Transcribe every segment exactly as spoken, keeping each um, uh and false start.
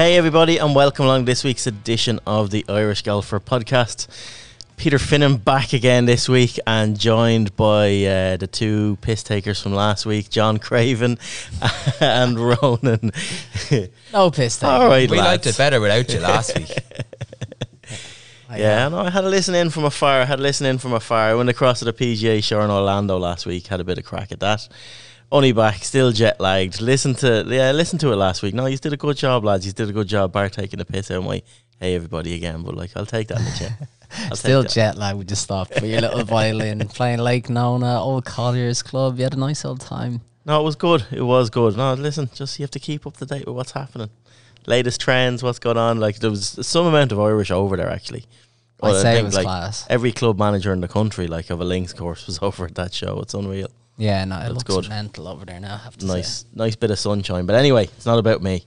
Hey everybody, and welcome along this week's edition of the Irish Golfer Podcast. Peter Finnan back again this week and joined by uh, the two piss takers from last week, John Craven and Ronan. No piss taker. All right, we lads. liked it better without you last week. Yeah, no, I had a listen in from afar. I had a listen in from afar. I went across to the P G A show in Orlando last week, had a bit of crack at that. Only back, still jet lagged. Listen to yeah, listen to it last week. No, you did a good job, lads. You did a good job. Bar taking the piss out of my hey everybody again, but like I'll take that in the chat. I'll Still jet lag. We just stopped for your little violin playing Lake Nona, Old Colliers Club. You had a nice old time. No, it was good. It was good. No, listen, just you have to keep up to date with what's happening, latest trends, what's going on. Like there was some amount of Irish over there actually. I'd Well, say I it think, was like, class. Every club manager in the country, like of a links course, was over at that show. It's unreal. Yeah, no, it That's looks good. mental over there now, I have to Nice, say. nice bit of sunshine. But anyway, it's not about me.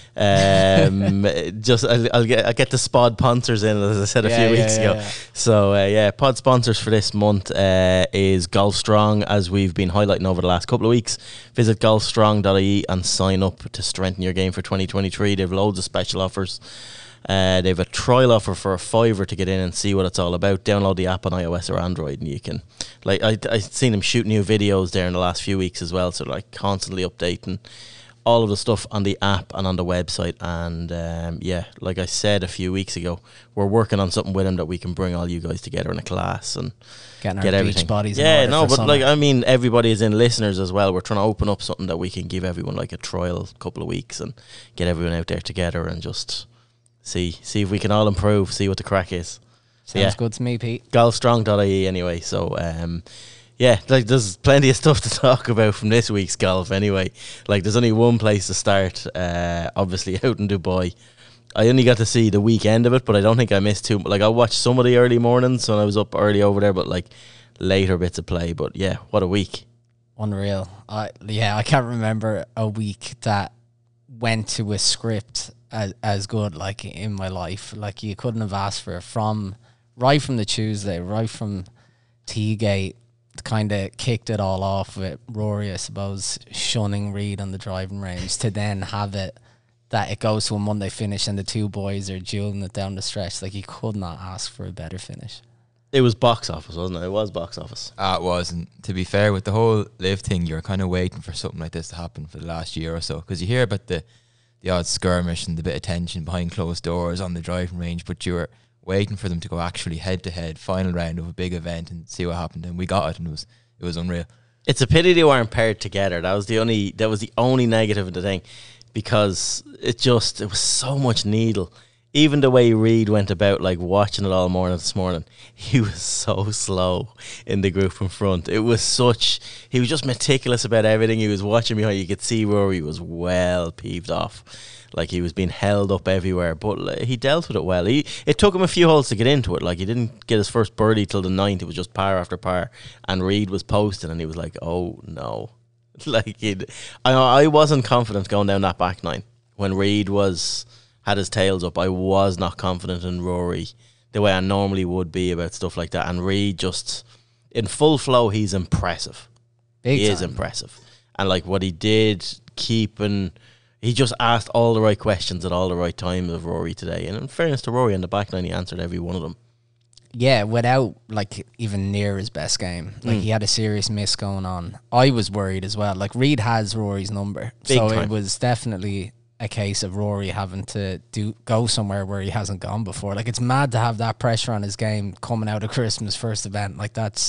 Um, just I'll, I'll get I get the Spod sponsors in, as I said a Yeah, few yeah, weeks yeah, ago. yeah. So uh, yeah, pod sponsors for this month uh, is Golf Strong, as we've been highlighting over the last couple of weeks. Visit golf strong dot I E and sign up to strengthen your game for twenty twenty-three. They've loads of special offers. Uh, they have a trial offer for a fiver to get in and see what it's all about. Download the app on iOS or Android, and you can, like, I I seen them shoot new videos there in the last few weeks as well. So like constantly updating all of the stuff on the app and on the website. And um, yeah, like I said a few weeks ago, we're working on something with them that we can bring all you guys together in a class and Getting our get beach everything. bodies in Yeah, order no, for but summer. like I mean, everybody is in listeners as well. We're trying to open up something that we can give everyone, like a trial couple of weeks, and get everyone out there together and just see see if we can all improve, see what the crack is. Sounds yeah. good to me, Pete. golf strong dot I E anyway. So um yeah, like there's plenty of stuff to talk about from this week's golf anyway. Like there's only one place to start, uh obviously out in Dubai. I only got to see the weekend of it, but I don't think I missed too. Like I watched some of the early mornings when I was up early over there, but like later bits of play. But yeah, what a week. Unreal. I yeah, I can't remember a week that went to a script as as good like in my life. Like you couldn't have asked for it from right from the Tuesday, right from Teagate. Kind of kicked it all off with Rory, I suppose, shunning Reed on the driving range, to then have it that it goes to a Monday finish and the two boys are dueling it down the stretch. Like you could not ask for a better finish. It was box office, wasn't it? It was box office. Ah, it was. And to be fair, with the whole live thing, you're kind of waiting for something like this to happen for the last year or so. Because you hear about the, the odd skirmish and the bit of tension behind closed doors on the driving range, but you were waiting for them to go actually head-to-head, final round of a big event and see what happened. And we got it, and it was it was unreal. It's a pity they weren't paired together. That was the only that was the only negative of the thing, because it just it was so much needle. Even the way Reed went about, like watching it all morning this morning, he was so slow in the group in front. It was such he was just meticulous about everything. He was watching behind. You could see Rory was well peeved off, like he was being held up everywhere. But like, he dealt with it well. He it took him a few holes to get into it. Like he didn't get his first birdie till the ninth. It was just par after par, and Reed was posting, and he was like, "Oh no." Like he'd, I I wasn't confident going down that back nine when Reed was had his tails up. I was not confident in Rory the way I normally would be about stuff like that. And Reed just in full flow, he's impressive. Big he time. is impressive, and like what he did, keeping he just asked all the right questions at all the right times of Rory today. And in fairness to Rory, on the back nine, he answered every one of them. Yeah, without like even near his best game. Like Mm. he had a serious miss going on. I was worried as well. Like Reed has Rory's number. Big so time. it was definitely a case of Rory having to do go somewhere where he hasn't gone before. Like it's mad to have that pressure on his game coming out of Christmas first event. Like that's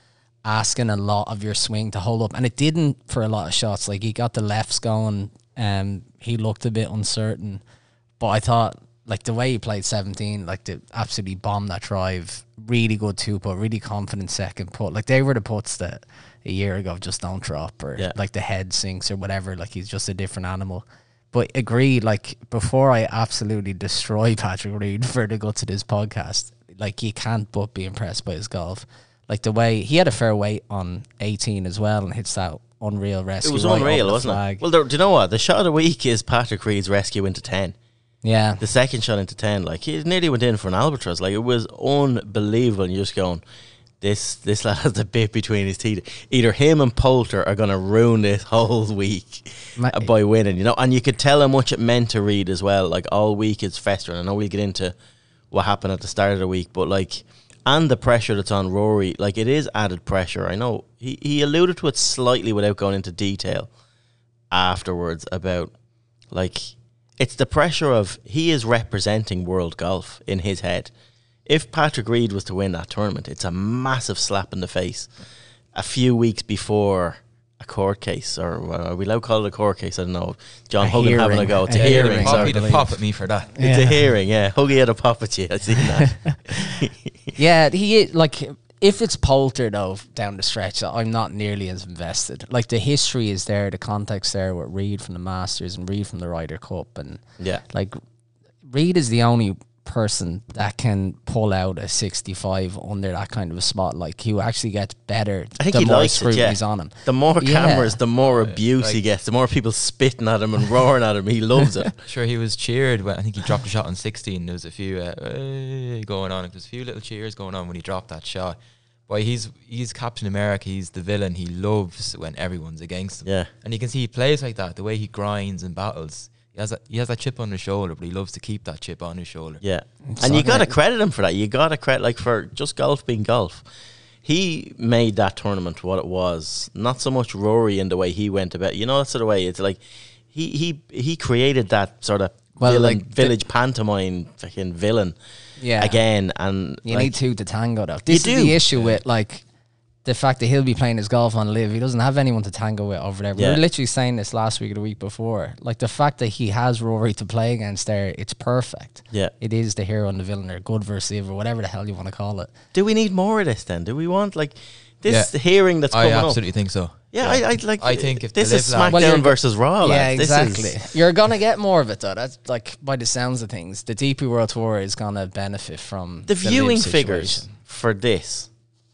asking a lot of your swing to hold up. And it didn't for a lot of shots. Like he got the lefts going, um he looked a bit uncertain. But I thought like the way he played seventeen, like to absolutely bomb that drive, really good two putt, really confident second putt. Like they were the putts that a year ago just don't drop, or Yeah. like the head sinks or whatever. Like he's just a different animal. But agree, like before I absolutely destroy Patrick Reed for the guts of this podcast, like you can't but be impressed by his golf. Like the way he had a fair weight on eighteen as well and hits that unreal rescue. It was right unreal, over the wasn't flag. it? Well, there, do you know what? The shot of the week is Patrick Reed's rescue into ten. Yeah. The second shot into ten, like he nearly went in for an albatross. Like it was unbelievable. And you're just going, this this lad has a bit between his teeth. Either him and Poulter are going to ruin this whole week Ma- uh, by winning, you know. And you could tell how much it meant to Reid as well. Like, all week it's festering. I know we'll get into what happened at the start of the week, but like, and the pressure that's on Rory, like, it is added pressure. I know he, he alluded to it slightly without going into detail afterwards about, like, it's the pressure of he is representing world golf in his head. If Patrick Reid was to win that tournament, it's a massive slap in the face. A few weeks before a court case, or uh, are we allowed to call it a court case? I don't know. John A Hogan having a hearing. go. It's a, A hearing. hearing. sorry. Poppy to pop at me for that. It's Yeah. a hearing, yeah. Huggy had a pop at you. I seen that. Yeah, he like if it's Poulter though down the stretch, I'm not nearly as invested. Like the history is there, the context there with Reid from the Masters and Reid from the Ryder Cup, and Yeah. like Reid is the only person that can pull out a sixty-five under that kind of a spot. Like he actually gets better I think the he more likes it, yeah. scrutinies on him. The more Yeah. cameras, the more abuse he like- gets, the more people spitting at him and roaring at him. He loves it. Sure, he was cheered when I think he dropped a shot on sixteen. There was a few uh, "Hey," going on. There was a few little cheers going on when he dropped that shot. But he's he's Captain America. He's the villain. He loves when everyone's against him. Yeah. And you can see he plays like that. The way he grinds and battles. He has that, he has that chip on his shoulder, but he loves to keep that chip on his shoulder. Yeah. It's And you not got to like- credit him for that. You got to credit, like, for just golf being golf. He made that tournament what it was. Not so much Rory in the way he went about. You know, that sort of way. It's like he he he created that sort of Well, villain, like the- village pantomime fucking villain Yeah. again. And You like, need two to tango though. This You is do. the issue with like the fact that he'll be playing his golf on live. He doesn't have anyone to tango with over there. We Yeah. were literally saying this last week or the week before. Like the fact that he has Rory to play against there, it's perfect. Yeah. It is the hero and the villain, or good versus evil, whatever the hell you want to call it. Do we need more of this then? Do we want, like, this Yeah. hearing that's I coming up? absolutely think so. Yeah, I, I like. I think if this the is Live lad- SmackDown Well, you're- versus Raw. yeah, lads. This exactly. is- You're gonna get more of it though. That's like by the sounds of things, the D P World Tour is gonna benefit from the Live viewing situation. figures for this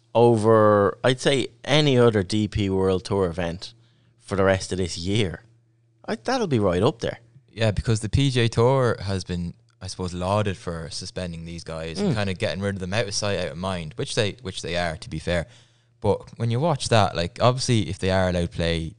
over, I'd say, any other D P World Tour event for the rest of this year. I, that'll be right up there. Yeah, because the P G A Tour has been, I suppose, lauded for suspending these guys Mm. and kind of getting rid of them out of sight, out of mind, which they which they are, to be fair. But when you watch that, like, obviously, if they are allowed to play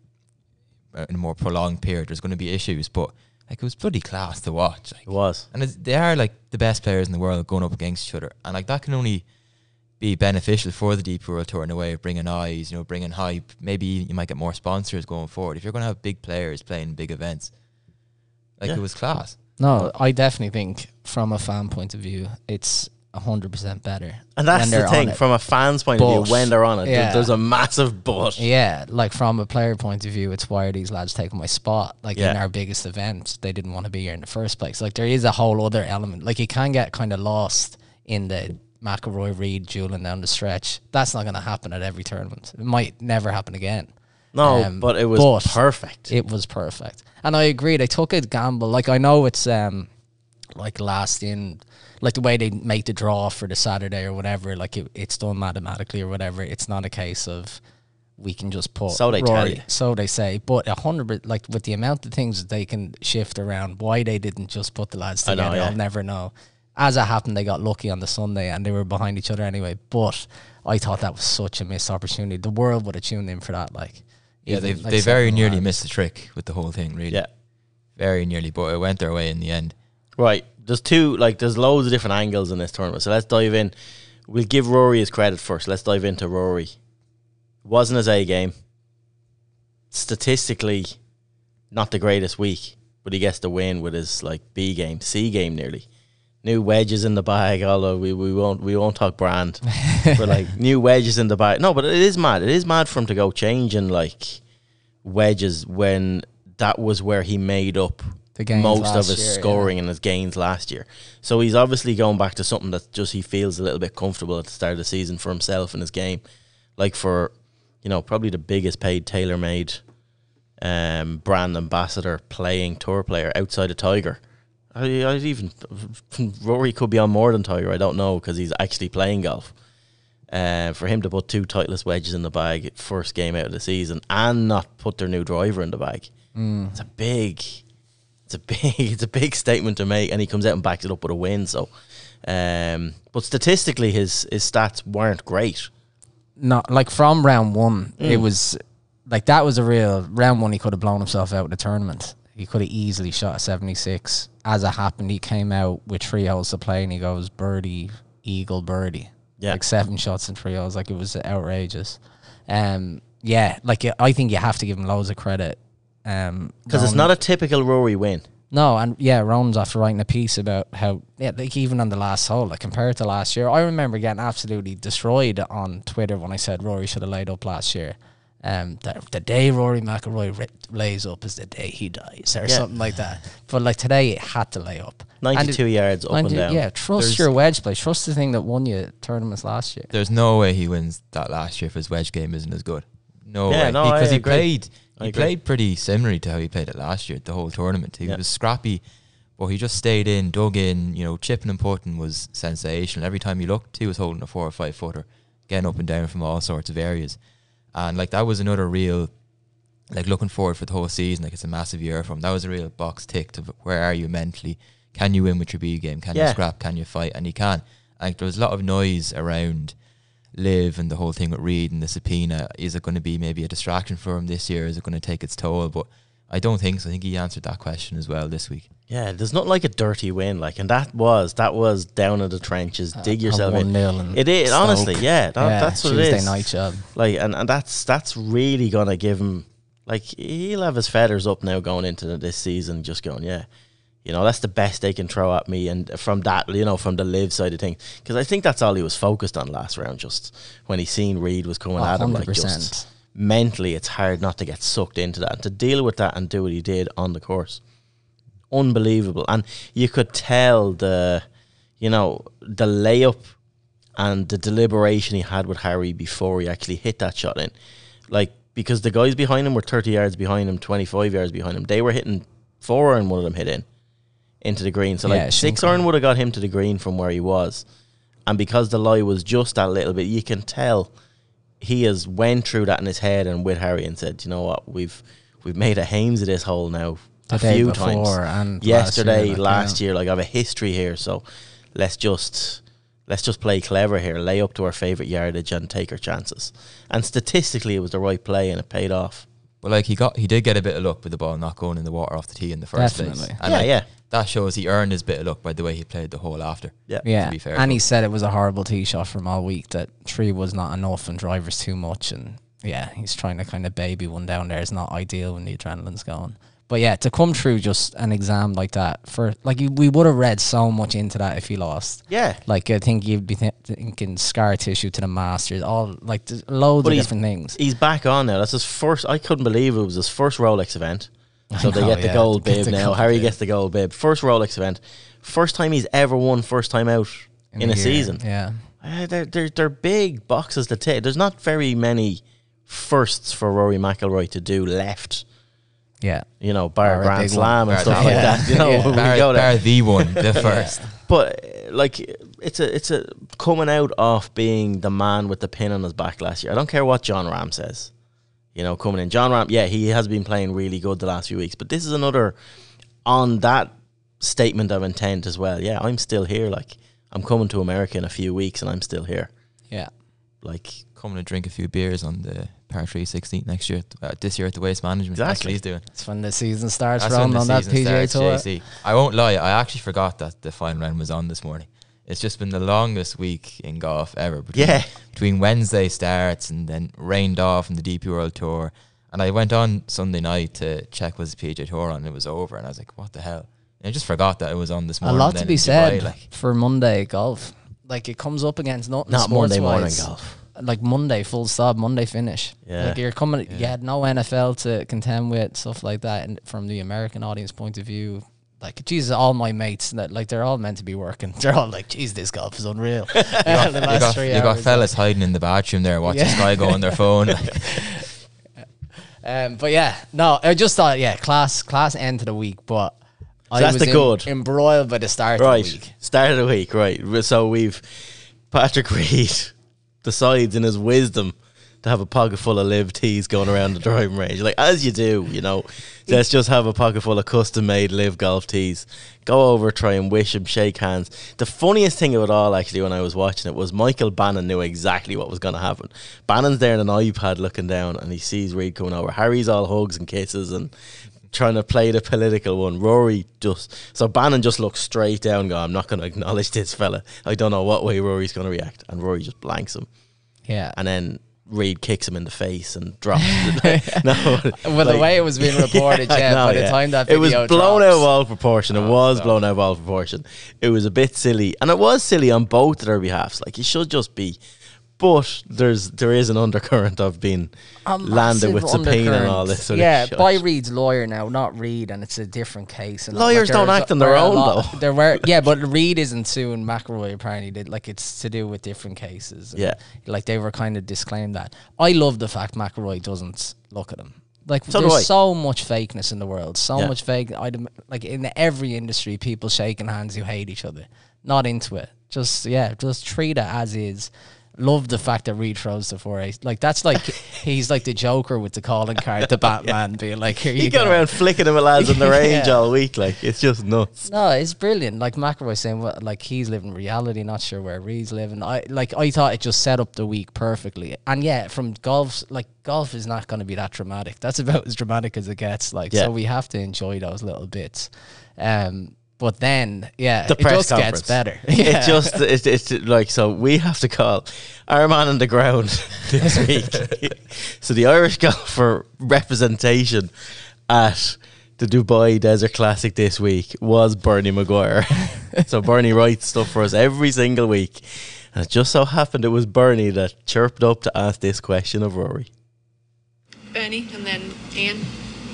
uh, in a more prolonged period, there's going to be issues. But like, it was bloody class to watch. Like, It was. and it's, they are like the best players in the world going up against each other, and like that can only be beneficial for the D P World Tour in a way of bringing eyes, you know, bringing hype. Maybe you might get more sponsors going forward if you're going to have big players playing big events. Like, Yeah. it was class. No, I definitely think from a fan point of view, it's a hundred percent better. And that's when the they're on thing, it. from a fan's point of But- view, when they're on it, there- yeah. there's a massive but. Yeah, like from a player point of view, it's why are these lads taking my spot? Like in Yeah. our biggest event, they didn't want to be here in the first place. Like there is a whole other element. Like you can get kind of lost in the McIlroy Reid dueling down the stretch. That's not going to happen at every tournament. It might never happen again. No, Um, but it was but perfect. It was perfect, and I agree. They took a gamble. Like I know it's um, like last in, like the way they make the draw for the Saturday or whatever. Like it, it's done mathematically or whatever. It's not a case of we can just put. So they tell Rory, you. So they say, but a hundred, like with the amount of things that they can shift around, why they didn't just put the lads I know, together, yeah. I'll never know. As it happened, they got lucky on the Sunday and they were behind each other anyway. But I thought that was such a missed opportunity. The world would have tuned in for that. Like, Yeah, even, they like they very seven nearly lads. missed the trick with the whole thing, really. Yeah. Very nearly, but it went their way in the end. Right. There's two, like, there's loads of different angles in this tournament. So let's dive in. We'll give Rory his credit first. Let's dive into Rory. Wasn't his A game. Statistically, not the greatest week, but he gets the win with his, like, B game, C game nearly. New wedges in the bag, although we, we won't we won't talk brand. But like new wedges in the bag. No, but it is mad. It is mad for him to go changing like wedges when that was where he made up The gains most of last his year, scoring and his gains last year. So he's obviously going back to something that just he feels a little bit comfortable at the start of the season for himself and his game. Like for, you know, probably the biggest paid tailor-made um, brand ambassador playing tour player outside of Tiger. I, I'd even Rory could be on more than Tiger. I don't know because he's actually playing golf. Uh, for him to put two Titleist wedges in the bag first game out of the season and not put their new driver in the bag, Mm. it's a big, it's a big, it's a big statement to make. And he comes out and backs it up with a win. So, um, but statistically, his his stats weren't great. not like from round one, Mm. it was like that was a real round one. He could have blown himself out of the tournament. He could have easily shot a seventy-six. As it happened, he came out with three holes to play, and he goes birdie, eagle, birdie. Yeah. Like seven shots in three holes. Like it was outrageous. Um, yeah, like I think you have to give him loads of credit. Um, Because it's Ronan- not a typical Rory win. No, and yeah, Ron's after writing a piece about how, yeah, like even on the last hole, like compared to last year, I remember getting absolutely destroyed on Twitter when I said Rory should have laid up last year. Um, the, the day Rory McIlroy ra- lays up is the day he dies, or Yeah. something like that. But like today, it had to lay up. ninety-two And it- yards up ninety and down. Yeah, trust There's- your wedge play. Trust the thing that won you tournaments last year. There's no way he wins that last year if his wedge game isn't as good. No Yeah, way. no, I because he agree. played I he agree. played pretty similarly to how he played it last year, the whole tournament. He Yeah. was scrappy, but he just stayed in, dug in, you know, chipping and putting was sensational. Every time he looked, he was holding a four or five footer, getting up and down from all sorts of areas. And like that was another real, like looking forward for the whole season, like it's a massive year for him. That was a real box tick to where are you mentally? Can you win with your B game? Can Yeah. you scrap? Can you fight? And he can. Like there was a lot of noise around Live and the whole thing with Reed and the subpoena. Is it going to be maybe a distraction for him this year? Is it going to take its toll? But I don't think so. I think he answered that question as well this week. Yeah, there's not like a dirty win, like, and that was that was down in the trenches. dig yourself in. It is honestly, yeah, that, that's what Tuesday it is. night job. Like, and, and that's that's really gonna give him, like, he'll have his feathers up now going into the, this season, just going, yeah, you know, that's the best they can throw at me, and from that, you know, from the live side of things, because I think that's all he was focused on last round. Just when he seen Reed was coming Oh, at him, like, one hundred percent. just mentally, it's hard not to get sucked into that and to deal with that and do what he did on the course. Unbelievable. And you could tell the, you know, the layup and the deliberation he had with Harry before he actually hit that shot in. Like, because the guys behind him were thirty yards behind him, twenty-five yards behind him. They were hitting four iron, one of them hit in into the green. So, Yeah, like, six Shinko. iron would have got him to the green from where he was. And because the lie was just that little bit, you can tell he has went through that in his head and with Harry and said, you know what, we've we've made a hames of this hole now The a day few before times. and Yesterday, last year, like, last yeah. year, like, I have a history here, so let's just let's just play clever here, lay up to our favourite yardage and take our chances. And statistically, it was the right play and it paid off. But like he got, he did get a bit of luck with the ball not going in the water off the tee in the first place. Definitely. And Yeah, like, yeah. that shows he earned his bit of luck by the way he played the hole after. Yeah. Yeah, to be fair and to he him. said it was a horrible tee shot from all week. That three was not enough and drivers too much, and yeah, he's trying to kind of baby one down there. It's not ideal when the adrenaline's going. But yeah, to come through just an exam like that, for like you- we would have read so much into that if he lost. Yeah. Like I think you'd be th- thinking scar tissue to the Masters, all like there's loads But of he's- different things. He's back on now. That's his first. I couldn't believe it was his first Rolex event. So I they know, get the yeah. gold Get bib the now. gold Harry bib. gets the gold bib. First Rolex event. First time he's ever won first time out in, a year. season. Yeah, Uh, they're, they're, they're big boxes to take. There's not very many firsts for Rory McIlroy to do left. yeah. You know, bar Bar a Grand big Slam one. and Bar stuff that like one. that. You know, Yeah. we Bar, go there. bar the one, the first. But uh, like, it's a it's a coming out off being the man with the pin on his back last year. I don't care what John Ram says. You know, coming in, John Ram, yeah, he has been playing really good the last few weeks. But this is another on that statement of intent as well. Yeah, I'm still here. Like, I'm coming to America in a few weeks, and I'm still here. Yeah. Like, Coming to drink a few beers on the par three sixteenth next year, uh, this year at the Waste Management. That's what Exactly. he's doing. It's when the season starts That's when running the on that season P G A starts, Tour. J C. I won't lie, I actually forgot that the final round was on this morning. It's just been the longest week in golf ever. Between, Yeah. Between Wednesday starts and then rained off in the D P World Tour. And I went on Sunday night to check was the P G A Tour on, and it was over. And I was like, what the hell? And I just forgot that it was on this A morning. lot then to be in said Dubai, like, for Monday golf. Like it comes up against nothing. not Monday morning sports-wise. golf. Like Monday, full stop, Monday finish. Yeah. Like you're coming, Yeah. you had no N F L to contend with, stuff like that. And from the American audience point of view, like, Jesus, all my mates, that like they're all meant to be working. They're all like, geez, this golf is unreal. The you got, last you got, three you got hours. fellas hiding in the bathroom there watching Yeah. Sky go on their phone. Like, Um, but yeah, no, I just thought, yeah, class, class end to the week. But I that's was the em- good. embroiled by the start Right, of the week. start of the week, right. So we've Patrick Reed decides in his wisdom to have a pocket full of live tees going around the driving range, like as you do, you know. Let's just have a pocket full of custom made live golf tees. Go over, try and wish him, shake hands. The funniest thing of it all, actually, when I was watching it, was Michael Bannon knew exactly what was going to happen. Bannon's there on an iPad looking down, and he sees Reid coming over. Harry's all hugs and kisses and trying to play the political one. Rory just... So Bannon just looks straight down, going, I'm not going to acknowledge this fella. I don't know what way Rory's going to react. And Rory just blanks him. Yeah. And then Reid kicks him in the face and drops it. No, well, like, the way it was being reported, yeah, yeah know, by the yeah. time that it video was blown drops. out of all proportion. It Oh, was God. blown out of all proportion. It was a bit silly, and it was silly on both of their behalfs. Like, you should just be, but there's there is an undercurrent of being A landed massive with subpoena and undercurrent. all this sort yeah, of shit. by Reid's lawyer now, not Reid, and it's a different case. And Lawyers like, don't there's- act on their there are a own, lot- though. There were, yeah, but Reid isn't suing McElroy. Apparently, did like it's to do with different cases. And, Yeah. like they were kind of disclaimed that. I love the fact McElroy doesn't look at him. Like So do I. there's so much fakeness in the world, so Yeah. much fake. I'd, im- like in every industry, people shaking hands who hate each other. Not into it. Just yeah, just treat it as is. Love the fact that Reid throws the four ace. Like that's like he's like the Joker with the calling card, the Batman being like, "Here He you got go." around flicking him with lads on the range Yeah. all week. Like, it's just nuts. No, it's brilliant. Like McElroy saying, what like he's living reality, not sure where Reid's living. I like I thought it just set up the week perfectly. And yeah, from golf's like golf is not going to be that dramatic. That's about as dramatic as it gets. Like Yeah. so, we have to enjoy those little bits. Um, but then yeah, The it press just conference. gets better. It just it's, it's like, so we have to call our man on the ground this week. So the Irish golfer representation at the Dubai Desert Classic this week was Bernie Maguire. So Bernie writes stuff for us every single week, and it just so happened it was Bernie that chirped up to ask this question of Rory. Bernie, and then Ian.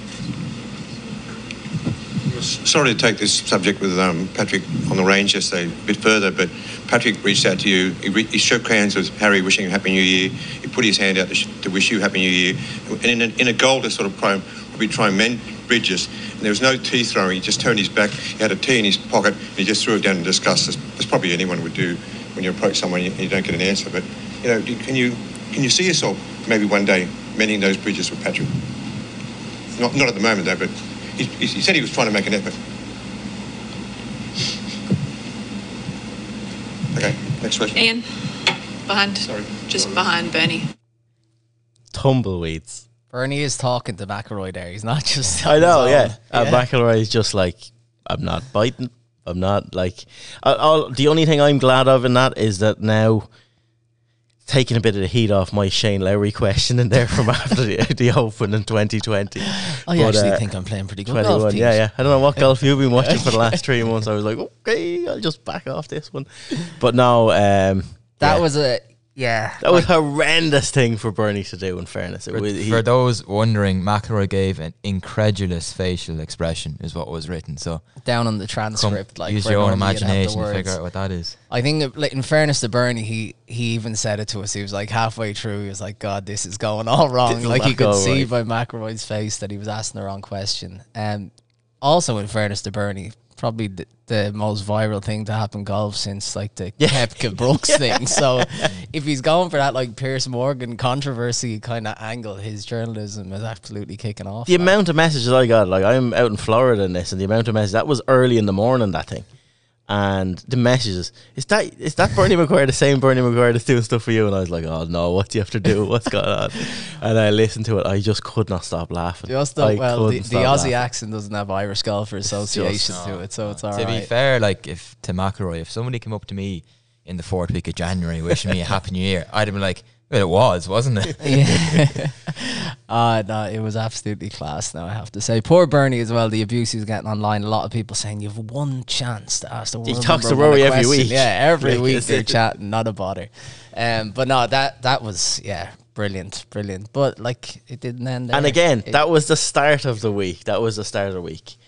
Sorry to take this subject with um, Patrick on the range yesterday a bit further, but Patrick reached out to you. He, re- he shook hands with Harry, wishing you Happy New Year. He put his hand out to, sh- to wish you Happy New Year. And in a, in a goal to sort of pro- probably try and mend bridges, and there was no tea throwing. He just turned his back. He had a tea in his pocket, and he just threw it down in disgust. As, as probably anyone would do when you approach someone and you, you don't get an answer. But you know, can you can you see yourself maybe one day mending those bridges with Patrick? Not not at the moment though, but. He, he said he was trying to make an effort. Okay, next question. Ian, behind. Sorry. Just behind Bernie. Tumbleweeds. Bernie is talking to McElroy there. He's not just. I on know, his yeah. own. And McElroy is just like, I'm not biting. I'm not like. I, I'll, the only thing I'm glad of in that is that now, taking a bit of the heat off my Shane Lowry question in there from after the, the Open in twenty twenty. I But, actually uh, think I'm playing pretty good twenty-one, golf. yeah, Pete. yeah. I don't know what golf you've been watching for the last three months. I was like, okay, I'll just back off this one. But no, um, That yeah. was a yeah. that was a horrendous thing for Bernie to do. In fairness, it For, was, he, for those wondering, McElroy gave an incredulous facial expression, is what was written. So down on the come, transcript, like use where your own normally you'd have the imagination to words. figure out what that is. I think, like, in fairness to Bernie, he he even said it to us. He was like halfway through, he was like, "God, this is going all wrong." This will Like not you could go see right. by McElroy's face that he was asking the wrong question. Um, also, in fairness to Bernie, probably the, the most viral thing to happen golf since like the Yeah. Koepka Brooks thing. So if he's going for that like Pierce Morgan controversy kind of angle, his journalism is absolutely kicking off. the like. amount of messages I got, like I'm out in Florida in this, and the amount of messages, that was early in the morning, that thing. And the messages, is that is that Bernie Maguire, the same Bernie Maguire that's doing stuff for you? And I was like, oh no, what do you have to do? What's going on? And I listened to it, I just could not stop laughing. Just I the, well, the, couldn't the stop Aussie laughing. accent doesn't have Irish Golfer Association to it, so it's all to right. be fair, like if to McElroy, if somebody came up to me in the fourth week of January wishing me a happy new year, I'd have been like, well, it was, wasn't it? Yeah. uh, no, it was absolutely class, now I have to say. Poor Bernie as well, the abuse he was getting online. A lot of people saying you have one chance to ask the world. talks to number one Rory a every question. week. Yeah, every Like, week is they're it- chatting, not a bother. Um, but no, that that was, yeah, brilliant, brilliant. But like, it didn't end there. And again, It- that was the start of the week. That was the start of the week.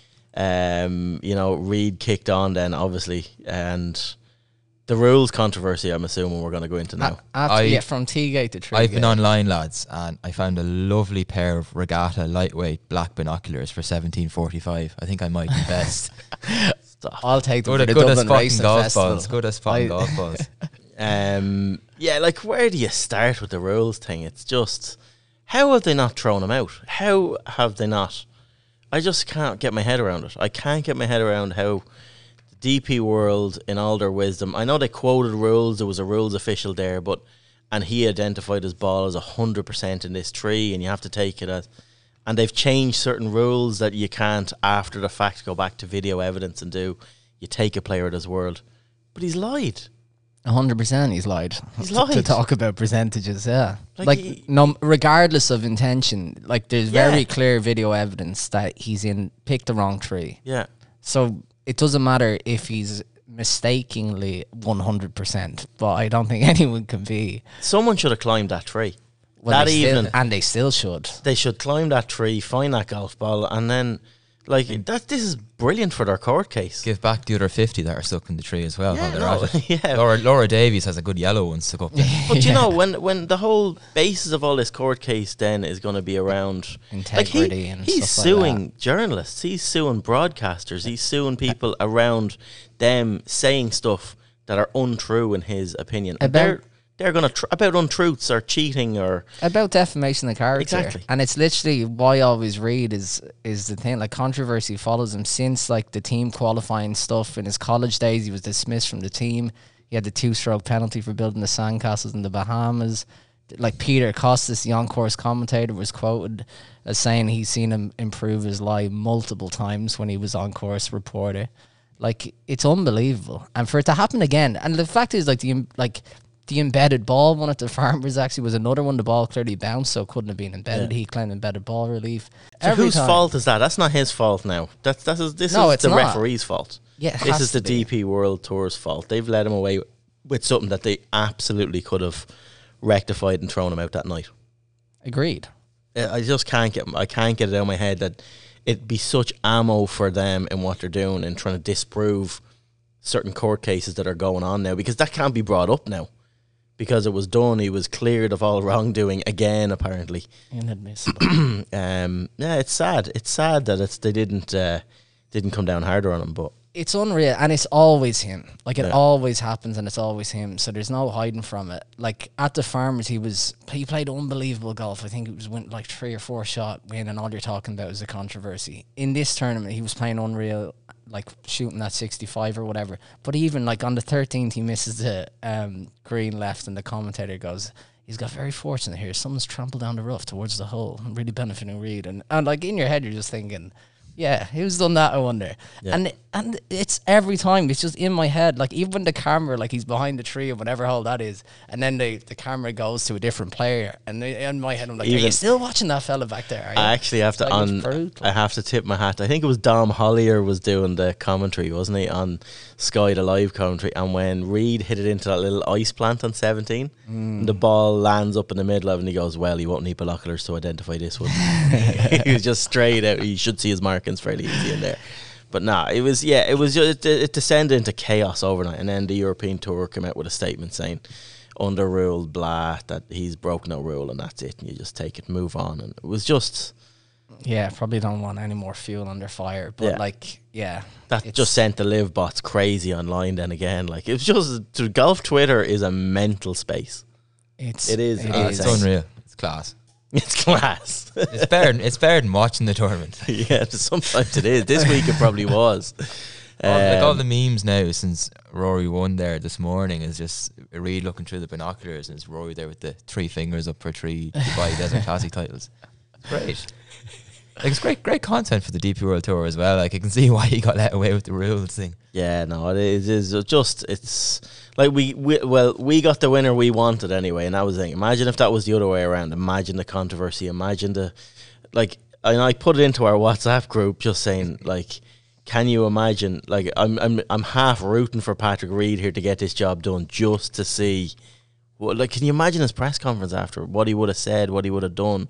Um, you know, Reid kicked on then, obviously, and the rules controversy, I'm assuming we're going to go into now. a- after I- you get from Teagate to Treegate. I've been online, lads, and I found a lovely pair of Regatta lightweight black binoculars for seventeen forty-five. I think I might invest. Stop. I'll take them Good, for the good as Dublin fucking Racing golf Festival. balls. Good as fucking I- golf balls. Um, yeah, like where do you start with the rules thing? It's just, how have they not thrown him out? How have they not? I just can't get my head around it. I can't get my head around how the D P world, in all their wisdom, I know they quoted rules. There was a rules official there, but and he identified his ball as a hundred percent in this tree, and you have to take it as. And they've changed certain rules that you can't, after the fact, go back to video evidence and do. You take a player at his word, but he's lied. A hundred percent, he's lied. He's to, lied. to talk about percentages. Yeah, Like like, he- no, regardless of intention, like there's Yeah. very clear video evidence that he's in picked the wrong tree. Yeah. So it doesn't matter if he's mistakenly one hundred percent, but I don't think anyone can be. Someone should have climbed that tree. Well, that they still- evening. and they still should. They should climb that tree, find that golf ball, and then, like, that. This is brilliant for their court case. Give back the other fifty that are stuck in the tree as well. Yeah, while they're no, at it. yeah. Laura, Laura Davies has a good yellow one stuck up there. But you know, when when the whole basis of all this court case then is going to be around Integrity like he, and he's stuff like suing journalists, he's suing broadcasters, he's suing people around them saying stuff that are untrue in his opinion. And About- they're they're going to tr- about untruths or cheating or About defamation of character. Exactly. And it's literally why I always read is is the thing, like controversy follows him since like the team qualifying stuff. In his college days he was dismissed from the team. He had the two stroke penalty for building the sandcastles in the Bahamas. Like Peter Costas, the on-course commentator, was quoted as saying he's seen him improve his lie multiple times when he was on-course reporter. Like, it's unbelievable. And for it to happen again, and the fact is, like, the em- like the embedded ball one at the Farmers actually was another one. The ball clearly bounced, so it couldn't have been embedded. Yeah. He claimed embedded ball relief. so Every whose time- fault is that? That's not his fault now. That's that's is, this No, is it's the not. referee's fault. Yeah, it this has is the to be. D P World Tour's fault. They've let him away with something that they absolutely could have rectified and thrown him out that night. Agreed. I I just can't get I can't get it out of my head that it'd be such ammo for them in what they're doing and trying to disprove certain court cases that are going on now, because that can't be brought up now because it was done. He was cleared of all wrongdoing again, apparently. Inadmissible. Um, yeah, it's sad. It's sad that it's they didn't uh, didn't come down harder on him, but It's unreal, and it's always him. Like, it Yeah. always happens, and it's always him. So there's no hiding from it. Like, at the Farmers, he was he played unbelievable golf. I think it was went like three or four shot win, and all you're talking about is the controversy. In this tournament, he was playing unreal, like shooting that sixty-five or whatever. But even like on the thirteenth, he misses the um, green left, and the commentator goes, "He's got very fortunate here. Someone's trampled down the rough towards the hole, really benefiting Reed." And and like in your head, you're just thinking, yeah, who's done that, I wonder? Yeah. And and it's every time, it's just in my head. Like, even when the camera, like, he's behind the tree or whatever hole that is, and then the, the camera goes to a different player, and they- in my head I'm like, are you Even- still watching that fella back there? Are you? I actually have to Like, it's on. brutal. I have to tip my hat. I think it was Dom Hollier was doing the commentary, wasn't he, on Sky the live commentary? And when Reed hit it into that little ice plant on seventeen, Mm. and the ball lands up in the middle of it, and he goes, "Well, he won't need binoculars to identify this one." He was just straight out. You should see his markings fairly easy in there. But nah, it was yeah, it was just, it, it descended into chaos overnight, and then the European Tour came out with a statement saying, "Underruled, blah, that he's broken no rule, and that's it. And you just take it, move on." And it was just. Yeah, probably don't want any more fuel under fire. But, Yeah. like, yeah. That it's- just sent the live bots crazy online then again. Like, it was just, to golf Twitter is a mental space. It's, It is, It uh, It's is. insane. unreal. It's class. It's class. It's better. Than, it's better than watching the tournament. Yeah, sometimes it is. This week it probably was. All, like all Um, the memes now since Rory won there this morning is just Reed looking through the binoculars and it's Rory there with the three fingers up per tree Dubai Desert Classic titles. It's great. Like, it's great, great content for the D P World Tour as well. Like, I can see why he got let away with the rules thing. Yeah, no, it is, it is just, it's like we, we, well, we got the winner we wanted anyway, and I was thinking, imagine if that was the other way around. Imagine the controversy, imagine the, like, and I put it into our WhatsApp group just saying, like, can you imagine, like, I'm, I'm, I'm half rooting for Patrick Reed here to get this job done just to see, what, like, can you imagine his press conference after, what he would have said, what he would have done?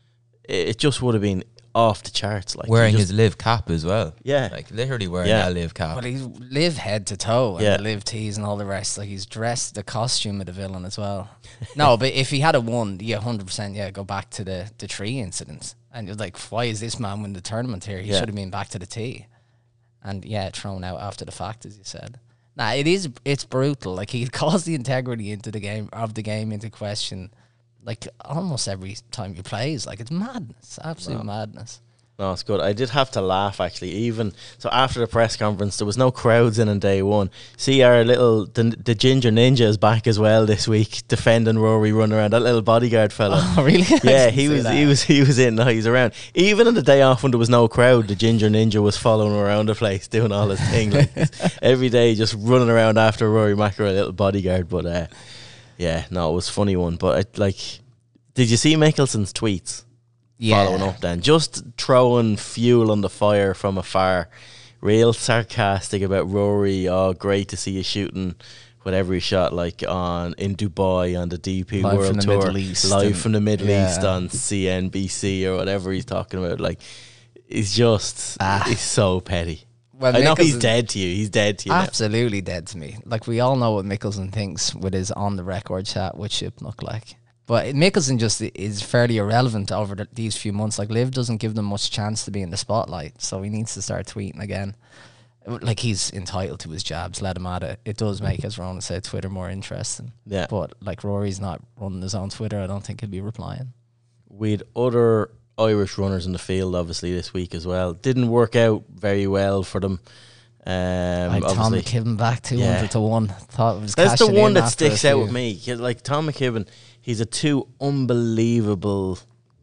It, it just would have been off the charts. Like, Wearing you just, his live cap as well. Yeah. Like, literally wearing Yeah. that live cap. But he's live head to toe and Yeah. the live tees and all the rest. Like, he's dressed the costume of the villain as well. No, but if he had a won, yeah, one hundred percent, yeah, go back to the, the tree incident. And you're like, why is this man winning the tournament here? He Yeah. should have been back to the tee. And yeah, thrown out after the fact, as you said. Nah, it is. It's brutal. Like he calls the integrity into the game of the game into question, like almost every time he plays. Like it's madness, absolute No. madness. No, it's good. I did have to laugh actually. Even so, after the press conference, there was no crowds in on day one. See, our little the, the ginger ninja is back as well this week, defending Rory, running around. That little bodyguard fella. Oh, really? I Yeah, didn't he see was. that. He was. He was in. No, he's around. Even on the day off when there was no crowd, the ginger ninja was following around the place, doing all his thing. Like every day, just running around after Rory McIlroy, little bodyguard. But uh, yeah, no, it was a funny one. But it, like, did you see Mickelson's tweets? Yeah. Following up then, just throwing fuel on the fire from afar, real sarcastic about Rory. Oh, great to see you shooting whatever he shot, like on in Dubai on the D P Live World from the Tour, Middle East live and- from the Middle yeah. East on C N B C or whatever he's talking about. Like, he's just Ah. he's so petty. Well, I know he's Mickelson- dead to you. He's dead to you. now. Absolutely dead to me. Like we all know what Mickelson thinks with his on the record chat with Shipnuck. Like, but Mickelson just i- is fairly irrelevant over the, these few months. Like Liv doesn't give them much chance to be in the spotlight, so he needs to start tweeting again. Like he's entitled to his jabs. Let him at it. It does make, as Ronan said, Twitter more interesting. Yeah. But like Rory's not running his own Twitter. I don't think he'll be replying. We'd other Irish runners in the field obviously this week as well. Didn't work out very well for them. Um, I had Tom obviously. McKibben back two Yeah. hundred to one. Thought it was That's the cashing one in that after a sticks out few. with me. 'Cause, like Tom McKibben, he's a two unbelievable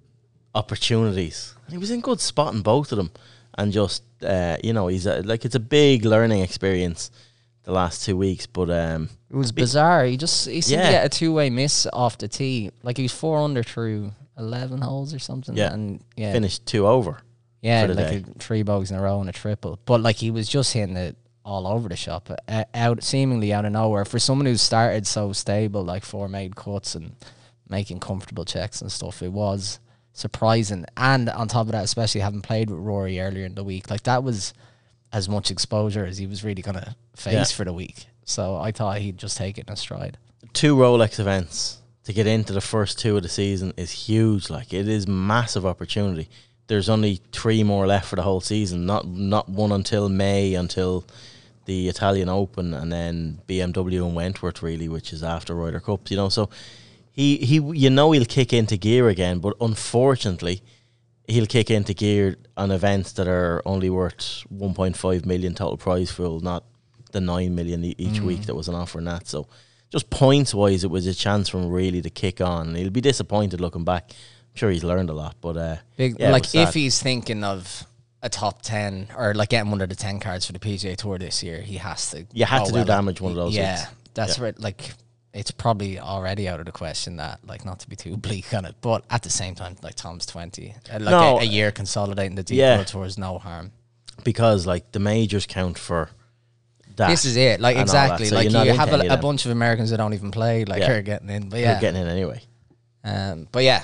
opportunities. He was in good spot in both of them, and just uh, you know, he's a, like it's a big learning experience the last two weeks. But um, It was bizarre. He just he seemed to Yeah. get a two way miss off the tee. Like he was four under through eleven holes or something. Yeah. and yeah, finished two over. yeah, for the like a, three bogeys in a row and a triple. But like he was just hitting it all over the shop, uh, out seemingly out of nowhere. For someone who started so stable, like four made cuts and making comfortable checks and stuff, it was surprising. And on top of that, especially having played with Rory earlier in the week, like that was as much exposure as he was really gonna face Yeah. for the week. So I thought he'd just take it in a stride. Two Rolex events to get into the first two of the season is huge. Like it is massive opportunity. There's only three more left for the whole season. Not not one until May, until the Italian Open, and then B M W and Wentworth, really, which is after Ryder Cups. You know, so he he you know he'll kick into gear again, but unfortunately, he'll kick into gear on events that are only worth one point five million total prize pool, not the nine million e- each week that was an offer in that. So just points wise, it was a chance for him really to kick on. He'll be disappointed looking back. I'm sure he's learned a lot, but uh, Big, yeah, it like was if sad. he's thinking of a top ten or like getting one of the ten cards for the P G A Tour this year, he has to. You had go to do well. damage one of those Yeah, weeks. that's Yeah. right. Like it's probably already out of the question that, like, not to be too bleak on it, but at the same time, like Tom's twenty, uh, like No, a, a year consolidating the D P yeah. World Tour is no harm. because like the majors count for that. This is it, like and all that. exactly. So Like you're you not into have any a, of a them. bunch of Americans that don't even play, like Yeah. are getting in. But You're yeah, getting in anyway. um, but yeah,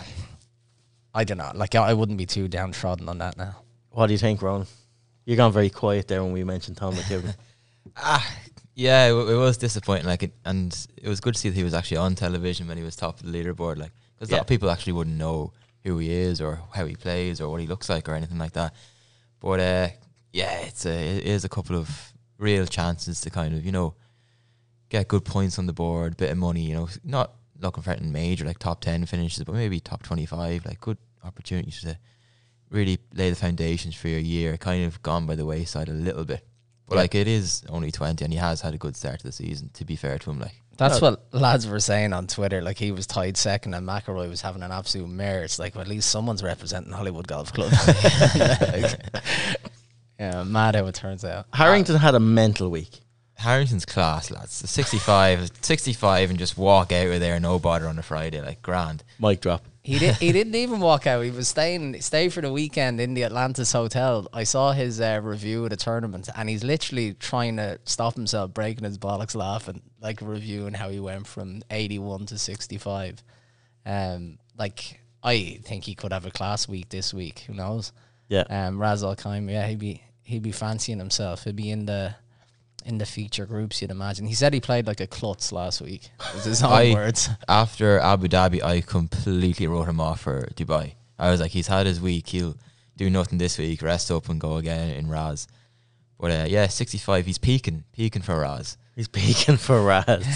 I don't know. Like I, I wouldn't be too downtrodden on that now. What do you think, Ronan? You're gone very quiet there when we mentioned Tom McKibben. Yeah, it, w- it was disappointing. Like, it, and it was good to see that he was actually on television when he was top of the leaderboard. Like, because a lot Yeah. of people actually wouldn't know who he is or how he plays or what he looks like or anything like that. But uh, yeah, it's a, it is a couple of real chances to kind of, you know, get good points on the board, bit of money. You know, not looking for anything major like top ten finishes, but maybe top twenty-five. Like, good opportunities to really lay the foundations for your year. Kind of gone by the wayside a little bit. But Yeah. like it is only twenty, and he has had a good start to the season. To be fair to him, like That's what lads were saying on Twitter. Like he was tied second, and McElroy was having an absolute mare. It's like, well, at least someone's representing Hollywood Golf Club. Like, yeah, mad how it turns out. Harrington had a mental week. Harrington's class, lads. The sixty-five, sixty-five, and just walk out of there, no bother on a Friday, like grand. Mic drop. He did. He didn't even walk out. He was staying, stay for the weekend in the Atlantis hotel. I saw his uh, review of the tournament, and he's literally trying to stop himself breaking his bollocks laughing, like reviewing how he went from eighty-one to sixty-five. Um, like I think he could have a class week this week. Who knows? Yeah. Um, Raz Al Khaimah, yeah, he'd be he'd be fancying himself. He'd be in the in the feature groups, you'd imagine. He said he played like a klutz last week. Was his own I- words. After Abu Dhabi, I completely wrote him off for Dubai. I was like, he's had his week. He'll do nothing this week, rest up and go again in Raz. But uh, yeah, sixty-five, he's peaking, peaking for Raz. He's peaking for Raz.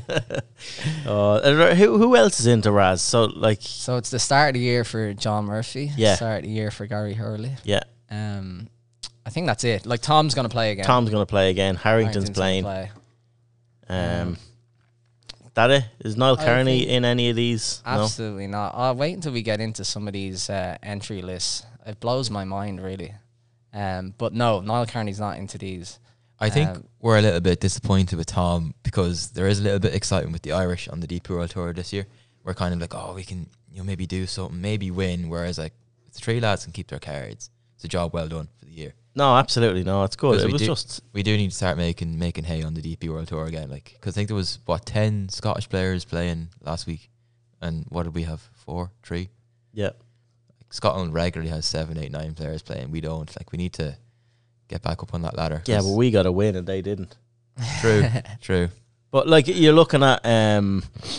uh, who who else is into Raz? So like, So it's the start of the year for John Murphy. Yeah. Start of the year for Gary Hurley. yeah, Um, I think that's it. Like Tom's gonna play again. Tom's going to play again. Harrington's, Harrington's playing. gonna play. Um, that it is Niall I Kearney think- in any of these? Absolutely not. I'll wait until we get into some of these uh, entry lists. It blows my mind, really. Um, but no, Niall Kearney's not into these. I think Um, we're a little bit disappointed with Tom because there is a little bit of excitement with the Irish on the D P World Tour this year. We're kind of like, oh, we can, you know, maybe do something, maybe win. Whereas like the three lads can keep their cards. It's a job well done for the year. No, absolutely no. It's good. 'Cause It we was do- just We do need to start making making hay on the D P World Tour again. Like, because I think there was what ten Scottish players playing last week, and what did we have? Four, three. yeah. Like, Scotland regularly has seven, eight, nine players playing. We don't. Like, we need to get back up on that ladder. Yeah, 'cause- but we got to win and they didn't. true, true. But like you're looking at um,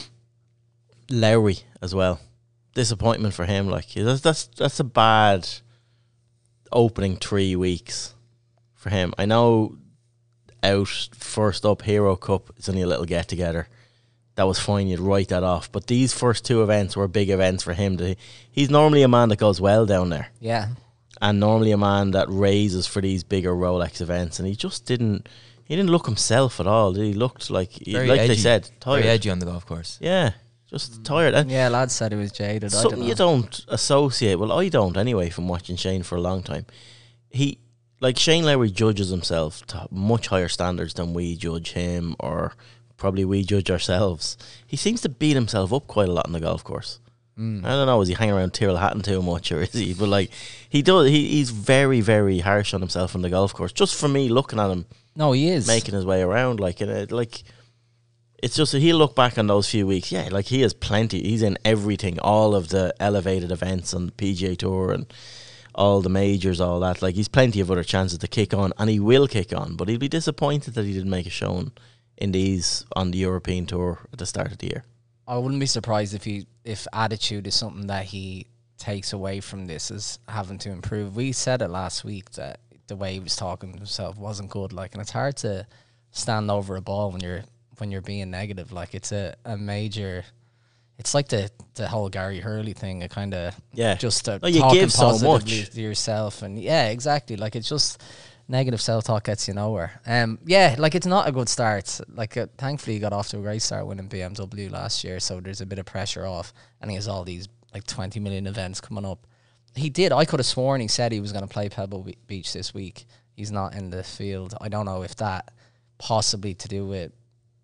Lowry as well. Disappointment for him. Like that's that's that's a bad opening three weeks for him. I know out first up Hero Cup it's only a little get together. That was fine. You'd write that off. But these first two events were big events for him. To, he's normally a man that goes well down there, Yeah. and normally a man that raises for these bigger Rolex events. And he just didn't. He didn't look himself at all. He looked like, Very like they edgy. said, tired. Very edgy on the golf course. Yeah, just tired. And Yeah, lads said he was jaded. I something don't know. you don't associate. Well, I don't anyway. From watching Shane for a long time, he like Shane Lowry judges himself to much higher standards than we judge him, or probably we judge ourselves. He seems to beat himself up quite a lot on the golf course. Mm. I don't know. Is he hanging around Tyrrell Hatton too much, or is he? But like, he does. He, he's very, very harsh on himself on the golf course. Just for me, looking at him No, he is. making his way around, like, and it, like, it's just that he'll look back on those few weeks. Yeah, like he has plenty. He's in everything, all of the elevated events on the P G A Tour and all the majors, all that. Like, he's plenty of other chances to kick on, and he will kick on. But he'll be disappointed that he didn't make a showing in these on the European Tour at the start of the year. I wouldn't be surprised if he if attitude is something that he takes away from this as having to improve. We said it last week that the way he was talking to himself wasn't good. Like, and it's hard to stand over a ball when you're when you're being negative. Like, it's a, a major. It's like the the whole Gary Hurley thing. A kind of Yeah. just uh, Oh, you talking give so positively much. to yourself, and yeah, exactly. Like, it's just negative self talk gets you nowhere. Um, yeah, like it's not a good start. Like, uh, thankfully, he got off to a great start winning B M W last year, so there's a bit of pressure off, and he has all these like twenty million events coming up. He did. I could have sworn he said he was going to play Pebble Be- Beach this week. He's not in the field. I don't know if that possibly to do with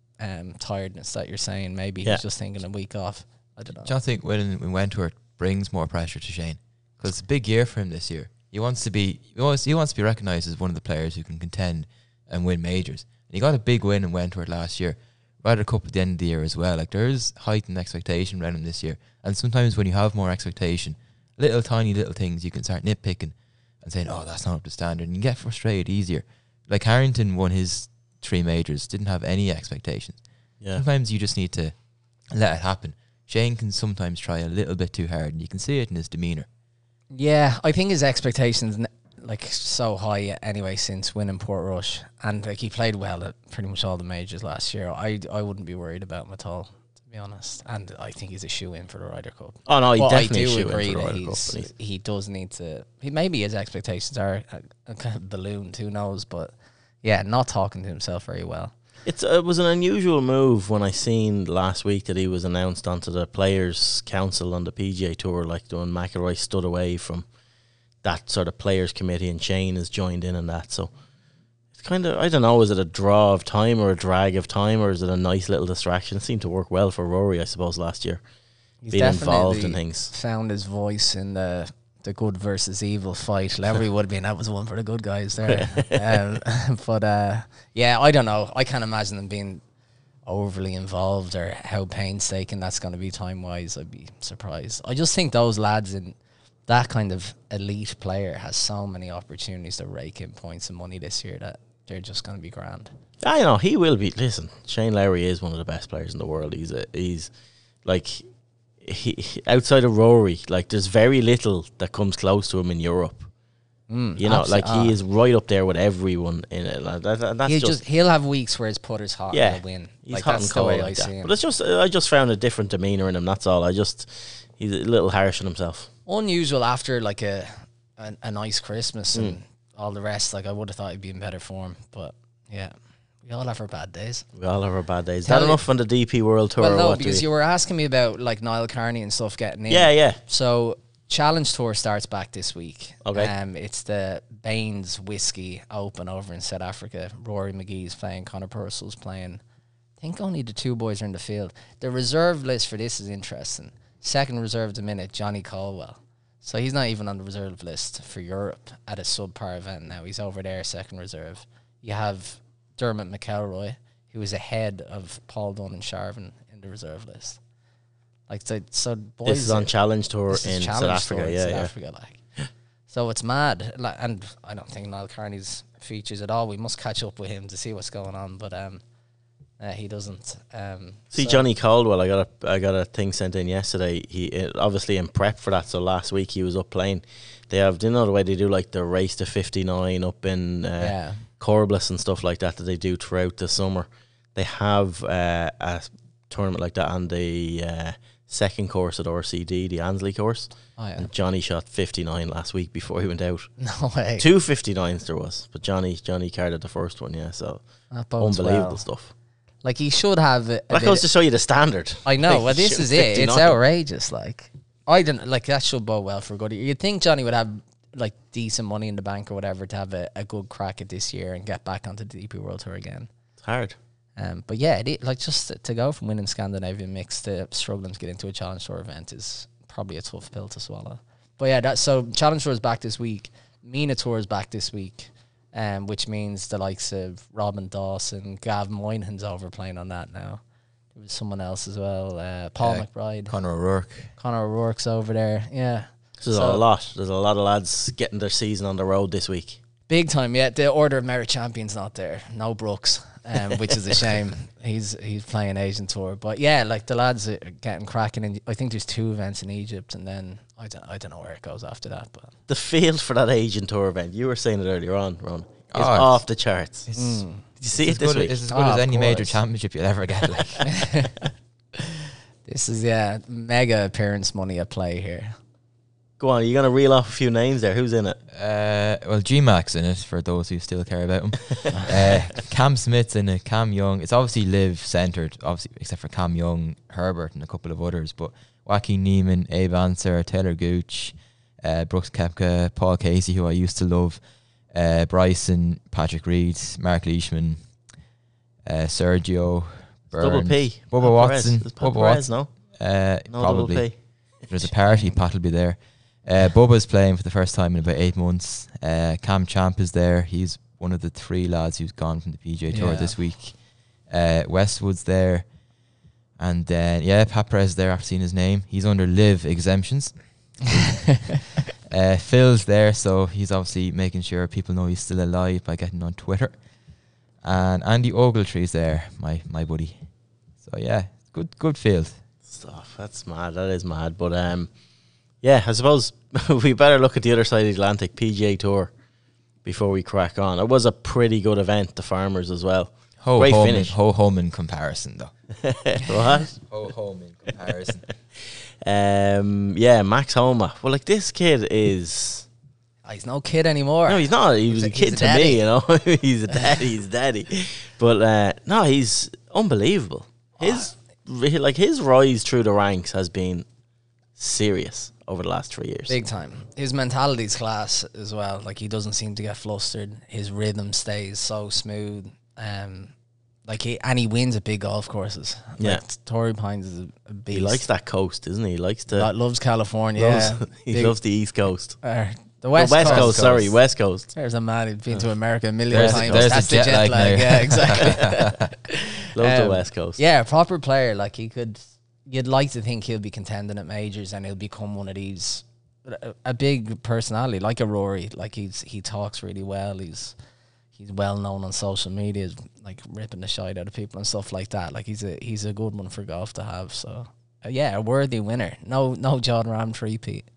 um tiredness that you're saying. Maybe Yeah. he's just thinking a week off. I don't know. Do you think when when Wentworth brings more pressure to Shane? Because it's a big year for him this year. He wants to be he wants, he wants to be recognised as one of the players who can contend and win majors. And he got a big win in Wentworth last year. Ryder Cup at the end of the year as well. Like, there is heightened expectation around him this year. And sometimes when you have more expectation, little tiny little things you can start nitpicking and saying, oh, that's not up to standard, and you get frustrated easier. Like, Harrington won his three majors, didn't have any expectations. Yeah. Sometimes you just need to let it happen. Shane can sometimes try a little bit too hard, and you can see it in his demeanour. Yeah, I think his expectations n- like so high anyway since winning Port Rush, and like he played well at pretty much all the majors last year. I I wouldn't be worried about him at all, to be honest. And I think he's a shoe in for the Ryder Cup. Oh no, he But definitely I do should win agree for the that Ryder Cup, he's, but he- he does need to. He maybe his expectations are a, a kind of ballooned. Who knows? But yeah, not talking to himself very well. It's it was an unusual move when I seen last week that he was announced onto the Players Council on the P G A Tour, like when McIlroy stood away from that sort of Players Committee and Shane has joined in on that. So it's kind of, I don't know, is it a draw of time or a drag of time, or is it a nice little distraction? It seemed to work well for Rory, I suppose, last year, He's being involved in definitely things. Found his voice in the the good versus evil fight. Lowry would have been that was one for the good guys there. um, but uh, yeah, I don't know. I can't imagine them being overly involved or how painstaking that's going to be time wise. I'd be surprised. I just think those lads in that kind of elite player has so many opportunities to rake in points and money this year that they're just going to be grand. I know he will be. Listen, Shane Lowry is one of the best players in the world. He's a, he's like he, he outside of Rory, like there's very little that comes close to him in Europe. Mm, You know, abso- like ah. he is right up there with everyone in it. Like, that, that- that's He'll just, just he'll have weeks where his putter's hot yeah, and he'll win. he's Like hot that's and the cold way I like see that. him. But it's just, I just found a different demeanor in him. That's all. I just, he's a little harsh on himself. Unusual after like a a, a nice Christmas Mm. and all the rest. Like I would have thought he'd be in better form, but yeah, we all have our bad days. We all have our bad days. Is Tell that you- enough on the D P World Tour? Well, or no, what do because we- you were asking me about like Niall Carney and stuff getting in. yeah, yeah. So Challenge Tour starts back this week. Okay. Um, it's the Baines Whiskey Open over in South Africa. Rory McGee's playing. Conor Purcell's playing. I think only the two boys are in the field. The reserve list for this is interesting. Second reserve at the minute, Johnny Caldwell. So he's not even on the reserve list for Europe at a subpar event now. He's over there, second reserve. You have Dermot McElroy, who is ahead of Paul Dunn and Sharvin in the reserve list. Like so, so boys. This is on Challenge Tour This is in Challenge South Africa. Tour in Yeah, South yeah. Africa, like. So it's mad, like, and I don't think Niall Carney's features at all. We must catch up with him to see what's going on, but um, uh, he doesn't. Um, See, so- Johnny Caldwell, I got a I got a thing sent in yesterday. He uh, obviously in prep for that. So last week he was up playing. They have, do you know the way they do like the race to fifty-nine up in uh, Yeah. Corbliss and stuff like that that they do throughout the summer. They have uh, a tournament like that on the uh, second course at R C D, the Ansley course. Oh yeah, And Johnny shot fifty-nine last week before he went out. no way. Two fifty-nines there was, but Johnny Johnny carded the first one. Yeah, so That bodes unbelievable well. stuff. Like he should have. A, a That bit goes to show you the standard. I know. Like, Well, this shooting is it. It's fifty-nine. outrageous. Like I didn't like that. Should bode well for Goody. You'd think Johnny would have like decent money in the bank or whatever to have a, a good crack at this year and get back onto the D P World Tour again. It's hard. Um, but yeah, it, i- like just to, to go from winning Scandinavian mix to struggling to get into a Challenge Tour event is probably a tough pill to swallow. But yeah, that so Challenge Tour is back this week. Mina Tour is back this week, um, which means the likes of Robin Dawson, Gav Moynihan's over playing on that now. There was someone else as well, uh, Paul Uh, McBride, Conor O'Rourke. Connor O'Rourke's over there. Yeah, There's So- a lot. There's a lot of lads getting their season on the road this week. big time. Yeah, the Order of Merit champion's not there. No Brooks, um, which is a shame. He's he's playing Asian Tour, but yeah, like the lads are getting cracking. And I think there's two events in Egypt, and then I don't I don't know where it goes after that. But The field for that Asian Tour event, you were saying it earlier on, Ron, is Oh, it's- off the charts. It's, Mm. Did you see it's it this as good, week? It's as Oh, good as of any major course. championship you'll ever get. Like. this is yeah, mega appearance money at play here. Go on, you're going to reel off a few names there. Who's in it? Uh, well, G Mac's in it for those who still care about him. uh, Cam Smith's in it. Cam Young. It's obviously live centered, obviously except for Cam Young, Herbert, and a couple of others. But Joaquin Neiman, Abe Anser, Taylor Gooch, uh, Brooks Koepka, Paul Casey, who I used to love, uh, Bryson, Patrick Reed, Mark Leishman, uh, Sergio, Burns, Double P. Bubba Pat Watson, Perez. Is Pat Bubba Perez, Watson. no? Uh, No probably. double P. There's a party. Pat will be there. Uh, Bubba's playing for the first time in about eight months. Uh, Cam Champ is there. He's one of the three lads who's gone from the P G A Tour Yeah. this week. Uh, Westwood's there. And then, yeah, Pat Perez is there after seeing his name. He's under live exemptions. uh, Phil's there, so he's obviously making sure people know he's still alive by getting on Twitter. And Andy Ogletree's there, my, my buddy. So, yeah, good good field. Stuff. That's mad. That is mad. But um, yeah, I suppose we better look at the other side of the Atlantic, P G A Tour, before we crack on. It was a pretty good event, the Farmers as well. Ho Great home, finish. In, ho home in comparison, though. What? Ho home in comparison. Um, yeah, Max Homa. Well, like this kid is. Oh, he's no kid anymore. No, he's not. He was He's a- a kid he's a to daddy. me, you know. He's a daddy. He's a daddy. But uh, no, he's unbelievable. His re- like his rise through the ranks has been serious over the last three years. Big time. His mentality's class as well. Like he doesn't seem to get flustered. His rhythm stays so smooth. Um, like he and he wins at big golf courses. Yeah. like, Torrey Pines is a, a beast. He likes that coast, doesn't he? He likes to. Lo- loves California. loves, yeah. he Big- loves the East Coast. uh, the The West, West, Coast. Coast, sorry, West Coast. There's a man who's been to America a million There's- times. there's That's the the jet jet lag lag. now. Yeah, exactly. Love the Um, West Coast. Yeah, proper player. Like he could, you'd like to think he'll be contending at majors and he'll become one of these, a, a big personality like a Rory. Like he's he talks really well. He's he's well known on social media, he's like ripping the shite out of people and stuff like that. Like he's a he's a good one for golf to have. So uh, yeah, a worthy winner. No no John Ram three-peat.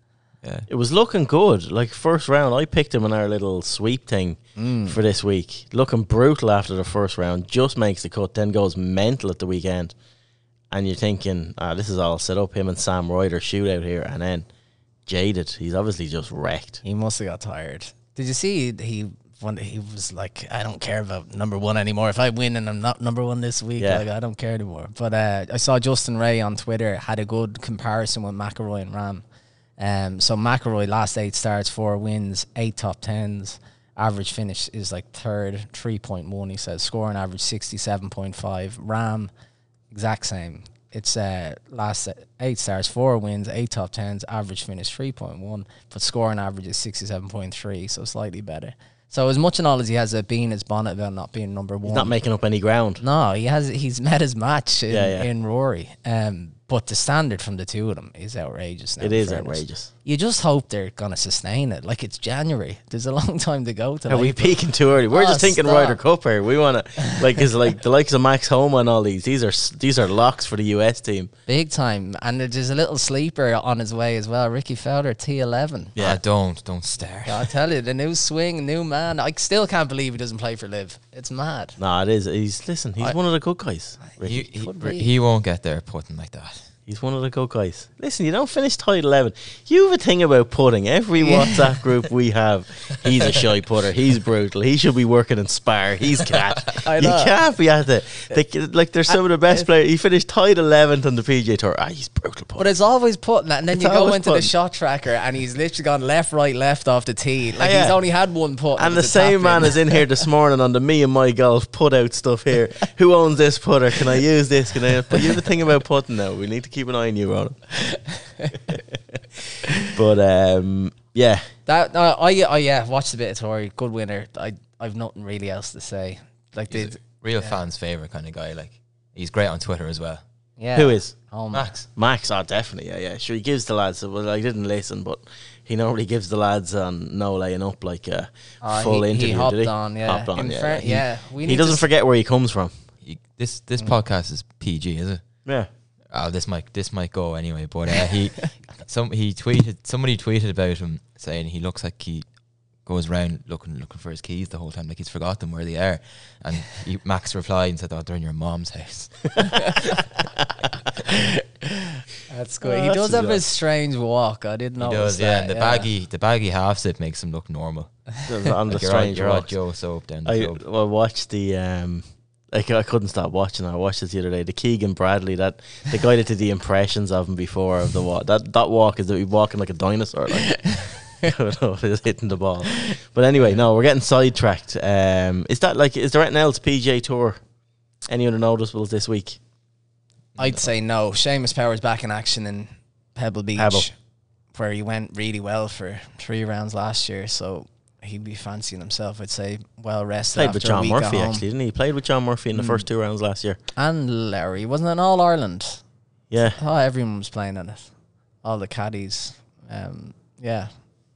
Yeah. It was looking good. Like first round, I picked him in our little sweep thing Mm. for this week. Looking brutal after the first round. Just makes the cut, then goes mental at the weekend. And you're thinking, ah, this is all set up. Him and Sam Ryder shootout here, and then jaded. He's obviously just wrecked. He must have got tired. Did you see he when he was like, I don't care about number one anymore. If I win and I'm not number one this week, Yeah. like I don't care anymore. But uh, I saw Justin Ray on Twitter had a good comparison with McIlroy and Ram. Um, so McIlroy last eight starts, four wins, eight top tens. Average finish is like third, three point one. He says scoring average sixty-seven point five. Ram, exact same. It's uh, last eight stars, four wins, eight top tens, average finish three point one, but scoring average is sixty-seven point three, so slightly better. So as much and all as he has a bee in his bonnet about not being number one, He's not making up any ground. no, he has. He's met his match in, Yeah, yeah. in Rory. Um, but the standard from the two of them is outrageous. Now, It in is fairness. outrageous. You just hope they're gonna sustain it. Like it's January. There's a long time to go. To Are we like, peaking too early? We're Oh, just thinking stop. Ryder Cup here. We want to, like, is like the likes of Max Homa and all these. These are s- these are locks for the U S team. big time. And there's a little sleeper on his way as well. Ricky Fowler, T eleven. Yeah, Ah, don't don't stare. Yeah, I tell you, the new swing, new man. I still can't believe he doesn't play for Liv. It's mad. Nah, it is. He's listen. He's I- one of the good guys. He, Ricky. he, Could be. he won't get there putting like that. He's one of the good guys. Listen, you don't finish tight eleven. You have a thing about putting. Every WhatsApp group we have, he's a shy putter. He's brutal. He should be working in Spar. He's cat. I You know. can't be at the, the like. There's some of the best players. He finished tight eleventh on the P G A Tour. Ah, he's brutal putter. But it's always putting that, and then It's you go always into the putting. shot tracker, and he's literally gone left, right, left off the tee. Like Ah, yeah. he's only had one putt, And it the was a same tap man in. is in here this morning on the Me and My Golf put out stuff here. Who owns this putter? Can I use this? Can I? But you have a thing about putting now. We need to keep an eye on you, Ronan. But um, yeah, That uh, I I yeah watched a bit of Tory, good winner. I I've nothing really else to say. Like He's the a real fans' favorite kind of guy. Like he's great on Twitter as well. yeah who is oh, Max. Max? Oh, definitely. Yeah, yeah. Sure, he gives the lads. Well, I didn't listen, but he normally gives the lads on no laying up like a Uh, full he, interview. he hopped did he? on, yeah. Hopped on, In yeah. fair- He- yeah, we He need doesn't to s- forget where he comes from. He, this this Mm. podcast is P G, is it? Yeah. Oh, this might this might go anyway. But uh, he some he tweeted somebody tweeted about him saying he looks like he goes around looking looking for his keys the whole time, like he's forgotten where they are. And he, Max replied and said, "Oh, they're in your mom's house." That's good. Oh, he that's does have bizarre. a strange walk. I didn't know. He does, yeah. And the baggy the baggy half zip makes him look normal. On the Like you're all, strange you're all walks. Joe Soap down the I club. well, watched the um like I couldn't stop watching it. I watched it the other day. The Keegan Bradley, that the guy that did the impressions of him before of the walk. That that walk is that he walking like a dinosaur. Like I don't know if he's hitting the ball. But anyway, no, we're getting sidetracked. Um, is that like is there anything else P G A Tour? Any other noticeables this week? I'd say no. Seamus Power's back in action in Pebble Beach, Pebble. where he went really well for three rounds last year. So he'd be fancying himself. I'd say well rested. Played after with a John week at Murphy home. actually, didn't he? He played with John Murphy in the Mm. first two rounds last year. And Larry wasn't it an All Ireland? Yeah. Oh, everyone was playing in it. All the caddies. Um, yeah,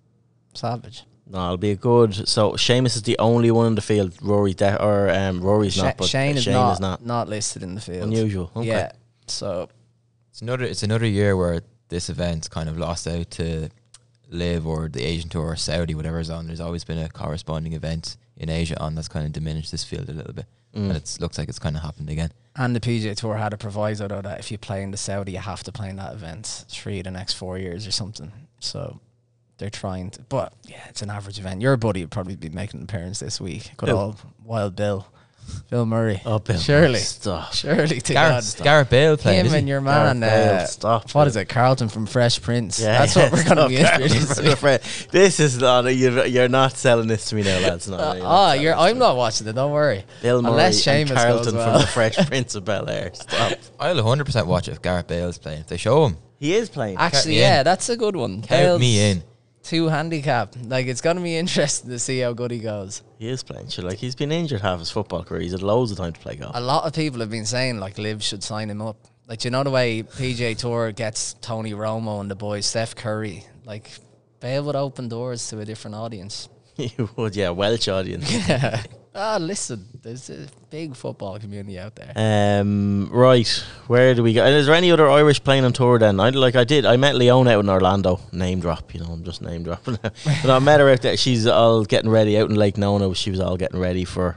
savage. No, it'll be a good. So Seamus is the only one in the field. Rory de- or um, Rory's Sha- not, but Shane, is, Shane not, is not. not listed in the field. Unusual. Okay. Yeah. So It's another it's another year where this event's kind of lost out to Live or the Asian Tour or Saudi, whatever's on. There's always been a corresponding event in Asia on that's kind of diminished this field a little bit. Mm. And it looks like it's kind of happened again. and the P G A Tour had a proviso though that if you play in the Saudi, you have to play in that event three of the next four years or something. So they're trying to, but yeah, it's an average event. Your buddy would probably be making an appearance this week. Good Who? old Wild Bill, Bill Murray. Oh, Bill, Surely. stop. Surely to God. Gareth, Gareth Bale playing, Him is he? and your man. Gareth Bale, Uh, stop. what is it? Carlton from Fresh Prince. Yeah, That's yeah, what we're going to stop, be in for Carlton this from week. the Fre- This is not. You're, you're not selling this to me now, lads. No, Uh, you're not oh, selling you're. this to I'm me. not watching it. Don't worry. Bill Murray Unless and Seamus Carlton goes well. from the Fresh Prince of Bel Air. Stop. I'll one hundred percent watch it if Gareth Bale's playing. If they show him, He is playing. Actually, me yeah, in. that's a good one. count Bale's me in. Two handicap. Like it's going to be interesting to see how good he goes. He is playing. Sure, like he's been injured half his football career. He's had loads of time to play golf. A lot of people have been saying like Liv should sign him up. Like you know the way P G A Tour gets Tony Romo and the boys, Steph Curry. Like Bale would open doors to a different audience. He would, yeah, Welsh audience. Yeah. Ah, listen, there's a big football community out there. Um, right, where do we go? And is there any other Irish playing on tour then? I like I did. I met Leona out in Orlando. Name drop, you know. I'm just name dropping. But I met her out there. She's all getting ready out in Lake Nona. She was all getting ready for.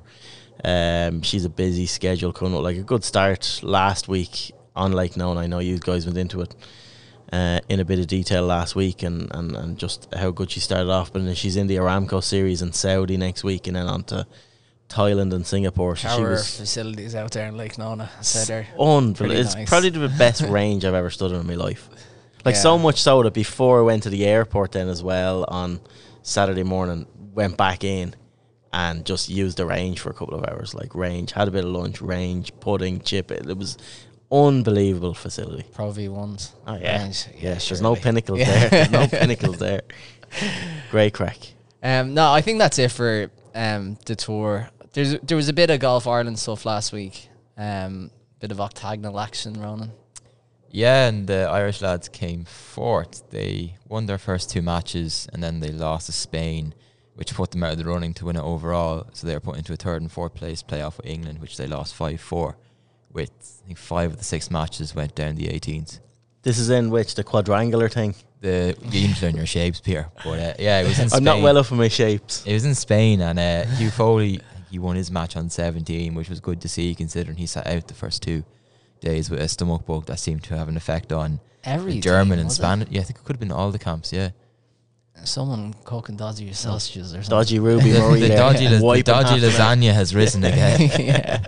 Um, she's a busy schedule coming up. Like a good start last week on Lake Nona. I know you guys went into it uh, in a bit of detail last week, and, and, and just how good she started off. But then she's in the Aramco series in Saudi next week, and then on to Thailand and Singapore. So she Power was facilities out there in Lake Nona. So they're unbelievable. pretty It's nice. probably the best range I've ever stood in in my life. Like Yeah. so much so that before I went to the airport then as well on Saturday morning, went back in and just used the range for a couple of hours. Like range, had a bit of lunch, range, pudding, chip. It, it was unbelievable facility. Pro V ones. Oh yeah, Range. yes. There's no surely. pinnacles Yeah. there. There's no pinnacles there. Great crack. Um, no, I think that's it for um the tour. There's there was a bit of Golf Ireland stuff last week. Um, bit of octagonal action, Ronan. Yeah, and the Irish lads came fourth. They won their first two matches, and then they lost to Spain, which put them out of the running to win it overall. So they were put into a third and fourth place playoff with England, which they lost five four. With I think five of the six matches went down the eighteens. This is in which the quadrangular thing. The you need to learn your shapes, Peter. But uh, yeah, it was in Spain. I'm not well up in my shapes. It was in Spain, and uh, Hugh Foley, he won his match on seventeen, which was good to see considering he sat out the first two days with a stomach bug that seemed to have an effect on Every the German team, and was it? Spanish. Yeah, I think it could have been all the camps. Yeah, Someone cooking dodgy sausages or something. Dodgy Ruby the, Murray the there. dodgy, la- the Wiping dodgy half an hour. lasagna has risen again. yeah.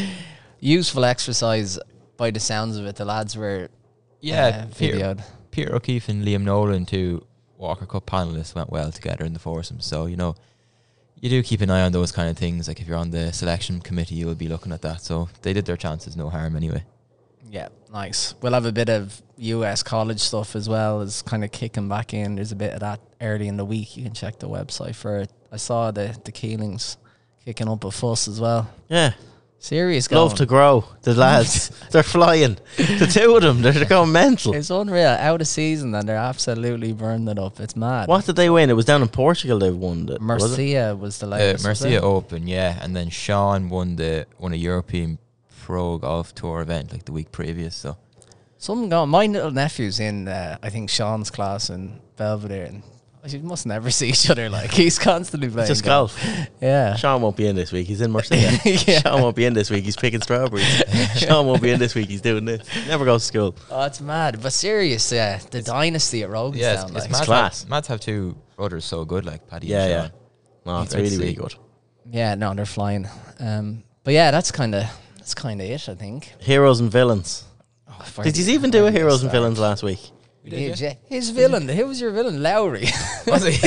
Useful exercise by the sounds of it. The lads were Yeah, uh, Peter, videoed. Peter O'Keefe and Liam Nolan, two Walker Cup panelists, went well together in the foursome. So you know, you do keep an eye on those kind of things. Like if you're on the selection committee, you'll be looking at that. So they did their chances, no harm anyway. Yeah, nice. We'll have a bit of U S college stuff as well as kind of kicking back in. There's a bit of that early in the week. You can check the website for it. I saw the the Keelings kicking up a fuss as well. Yeah. Serious going. Love to grow. The lads, they're flying. The two of them, they're, they're going mental. It's unreal. Out of season and they're absolutely burning it up. It's mad. What did they win? It was down in Portugal. They won it. was it? Marcia was the Uh, latest. was Mercia it? Open, yeah, and then Sean won the won a European Pro Golf Tour event like the week previous. So Something going. My little nephew's in, uh, I think, Sean's class in Belvedere, and you must never see each other. Like he's constantly playing Just golf. Yeah. Sean won't be in this week. He's in Marseille. Yeah. Sean won't be in this week. He's picking strawberries. Sean won't be in this week. He's doing this. Never goes to school. Oh, it's mad. But serious, yeah, the dynasty at Roganstown. yeah, it's, it's like. mad. class. Have, mad to have two brothers so good like Paddy Yeah, and yeah. Sean. No, it's Great to really, really see. good. Yeah, no, they're flying. Um, but yeah, that's kind of that's kind of it. I think. Heroes and villains. Oh, if I- Did you even do a where do I Heroes and start? Villains last week? We did, Did yeah. you? His villain. Who was your villain? Lowry. Was it?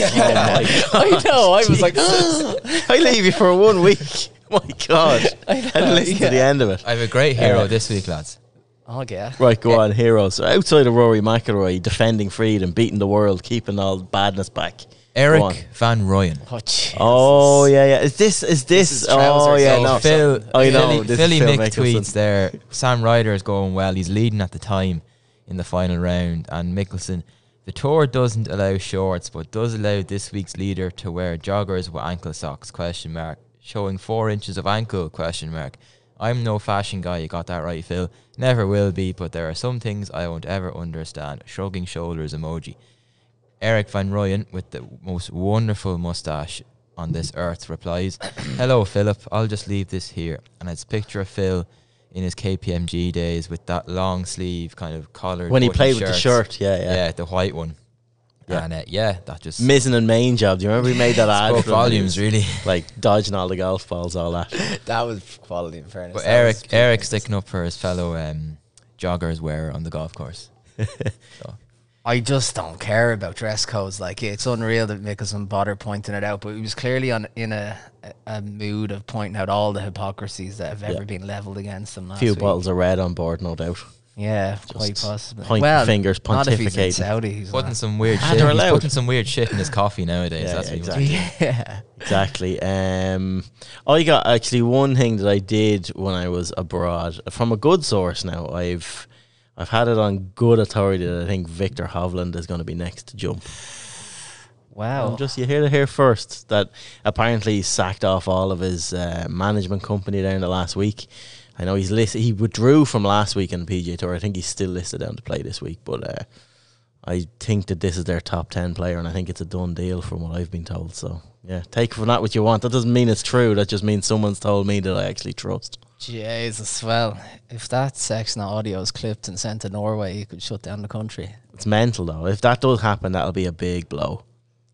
I know. I was like, I leave you for one week. My God. I know, didn't listen yeah. to the end of it. I have a great hero Uh, this week, lads. oh yeah. Right, go on, Heroes. So outside of Rory McIlroy, defending freedom, beating the world, keeping all badness back. Go on. Eric Van Rooyen. Oh, Jesus. Oh, yeah, yeah. Is this, is this, is oh, trousers yeah, over no. Phil, I know, Philly, this is Philly Phil Mick Mickelson. tweets there. Sam Ryder is going well. He's leading at the time in the final round. And Mickelson, the tour doesn't allow shorts, but does allow this week's leader to wear joggers with ankle socks, question mark. Showing four inches of ankle, question mark. I'm no fashion guy, you got that right, Phil. Never will be, but there are some things I won't ever understand. Shrugging shoulders emoji. Eric Van Rooyen, with the most wonderful moustache on this earth, replies, "Hello, Philip. I'll just leave this here." And it's a picture of Phil in his K P M G days with that long sleeve kind of collared When he button played with the shirts. shirt, yeah, yeah. Yeah, the white one. Yeah. And uh, yeah, that just Mizzen and main job. Do you remember he made that ad? spoke for him when he volumes, was, really. Like dodging all the golf balls, all that. That was quality in fairness. But That Eric, was- Eric sticking up for his fellow um, joggers wearer on the golf course. So, I just don't care about dress codes. Like it's unreal that Mickelson bothered pointing it out, but he was clearly on in a, a, a mood of pointing out all the hypocrisies that have ever Yeah. been leveled against him. A Last few week. bottles of red on board, no doubt. Yeah, Just quite possibly. pointing well, fingers, not if he's in pontificating. Saudi. He's putting not. some weird Ah, shit. they're He's allowed. putting some weird shit in his coffee nowadays. Yeah, That's yeah, what he exactly. wants. Yeah. Exactly. Um, I got actually one thing that I did when I was abroad from a good source. Now I've I've had it on good authority that I think Victor Hovland is going to be next to jump. Wow. Um, just you hear it here first that apparently he sacked off all of his uh, management company there in the last week. I know he's listed. He withdrew from last week in the P G A Tour. I think he's still listed down to play this week, but uh, I think that this is their top ten player, and I think it's a done deal from what I've been told. So yeah, take from that what you want. That doesn't mean it's true. That just means someone's told me that I actually trust. Jesus, well, if that section of audio is clipped and sent to Norway, you could shut down the country. It's mental though. If that does happen, that'll be a big blow.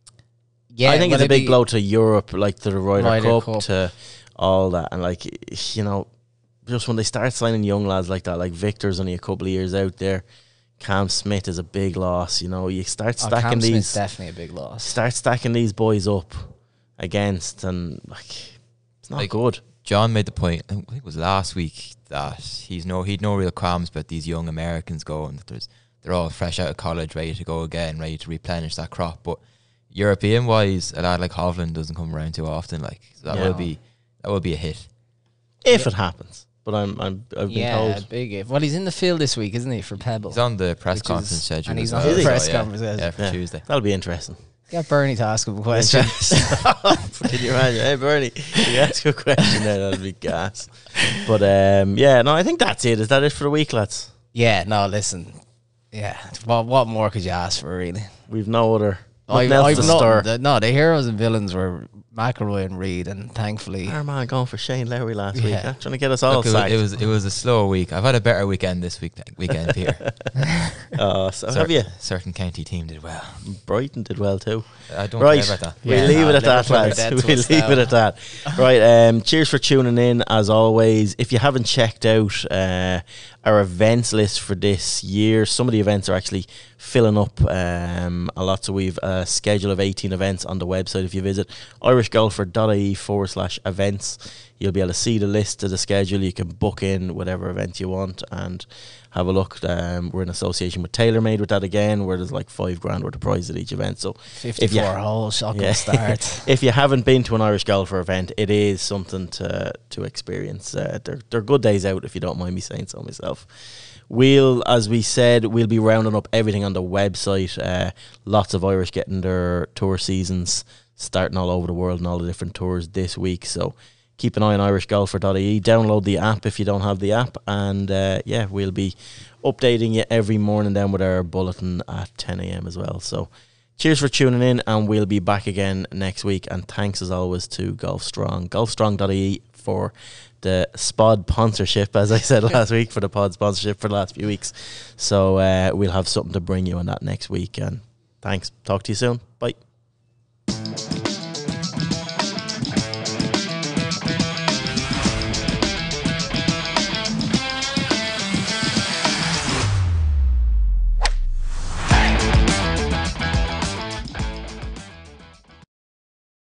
Yeah, I think well, it's a big it'd be- blow to Europe, like to the Ryder, Ryder Cup, Cup. to all that, and like you know, just when they start signing young lads like that, like Victor's only a couple of years out there. Cam Smith is a big loss. You know, you start Oh, stacking Cam Smith's these, definitely a big loss. start stacking these boys up against, and like it's not Like, good. John made the point, I think it was last week, that he's no he'd no real qualms about these young Americans going. That there's they're all fresh out of college, ready to go again, ready to replenish that crop. But European wise, a lad like Hovland doesn't come around too often. Like so that Yeah. will be that will be a hit. If it happens, but I'm I'm I've been Yeah, told. big if. Well, he's in the field this week, isn't he, for Pebble? He's on the press Which is- conference schedule, and he's as on well, the so press yeah. conference, yes. yeah, for Yeah. Tuesday. That'll be interesting. Get Bernie to ask him a question. Can you imagine? Hey Bernie, you ask a question there, that'd be gas. But um, yeah, no, I think that's it. Is that it for the week, lads? Yeah, no, listen. Yeah, what what more could you ask for, really? We've no other. I've, Nothing else I've to nothing. stir. The, no, the heroes and villains were McIlroy and Reed, and thankfully, Our man going for Shane Lowry last week, Yeah. huh? Trying to get us all Look, it, was, sacked. it was it was a slow week. I've had a better weekend this week weekend here. Oh, so Cer- have you? Certain county team did well. Brighton did well too. I don't Right. care about that. We'll Yeah, leave no, it at that, Liverpool are lads. dead We'll to leave us it now. at that. Right. Um, cheers for tuning in, as always. If you haven't checked out uh, our events list for this year, some of the events are actually filling up um, a lot. So we've a schedule of eighteen events on the website. If you visit irishgolfer.ie forward slash events, you'll be able to see the list of the schedule. You can book in whatever event you want and have a look. Um, we're in association with TaylorMade with that again, where there's like five grand worth of prizes at each event. So fifty-four you- holes, shotgun Yeah. start. if you haven't been to an Irish golfer event, it is something to to experience. Uh, they're they're good days out, if you don't mind me saying so myself. We'll, as we said, we'll be rounding up everything on the website. Uh, lots of Irish getting their tour seasons starting all over the world and all the different tours this week. So keep an eye on irishgolfer.ie. Download the app if you don't have the app. And uh, yeah, we'll be updating you every morning then with our bulletin at ten a.m. as well. So cheers for tuning in, and we'll be back again next week. And thanks as always to Golf Strong, golfstrong.ie for the Spod sponsorship, as I said last week, for the pod sponsorship for the last few weeks. So uh, we'll have something to bring you on that next week. And thanks. Talk to you soon.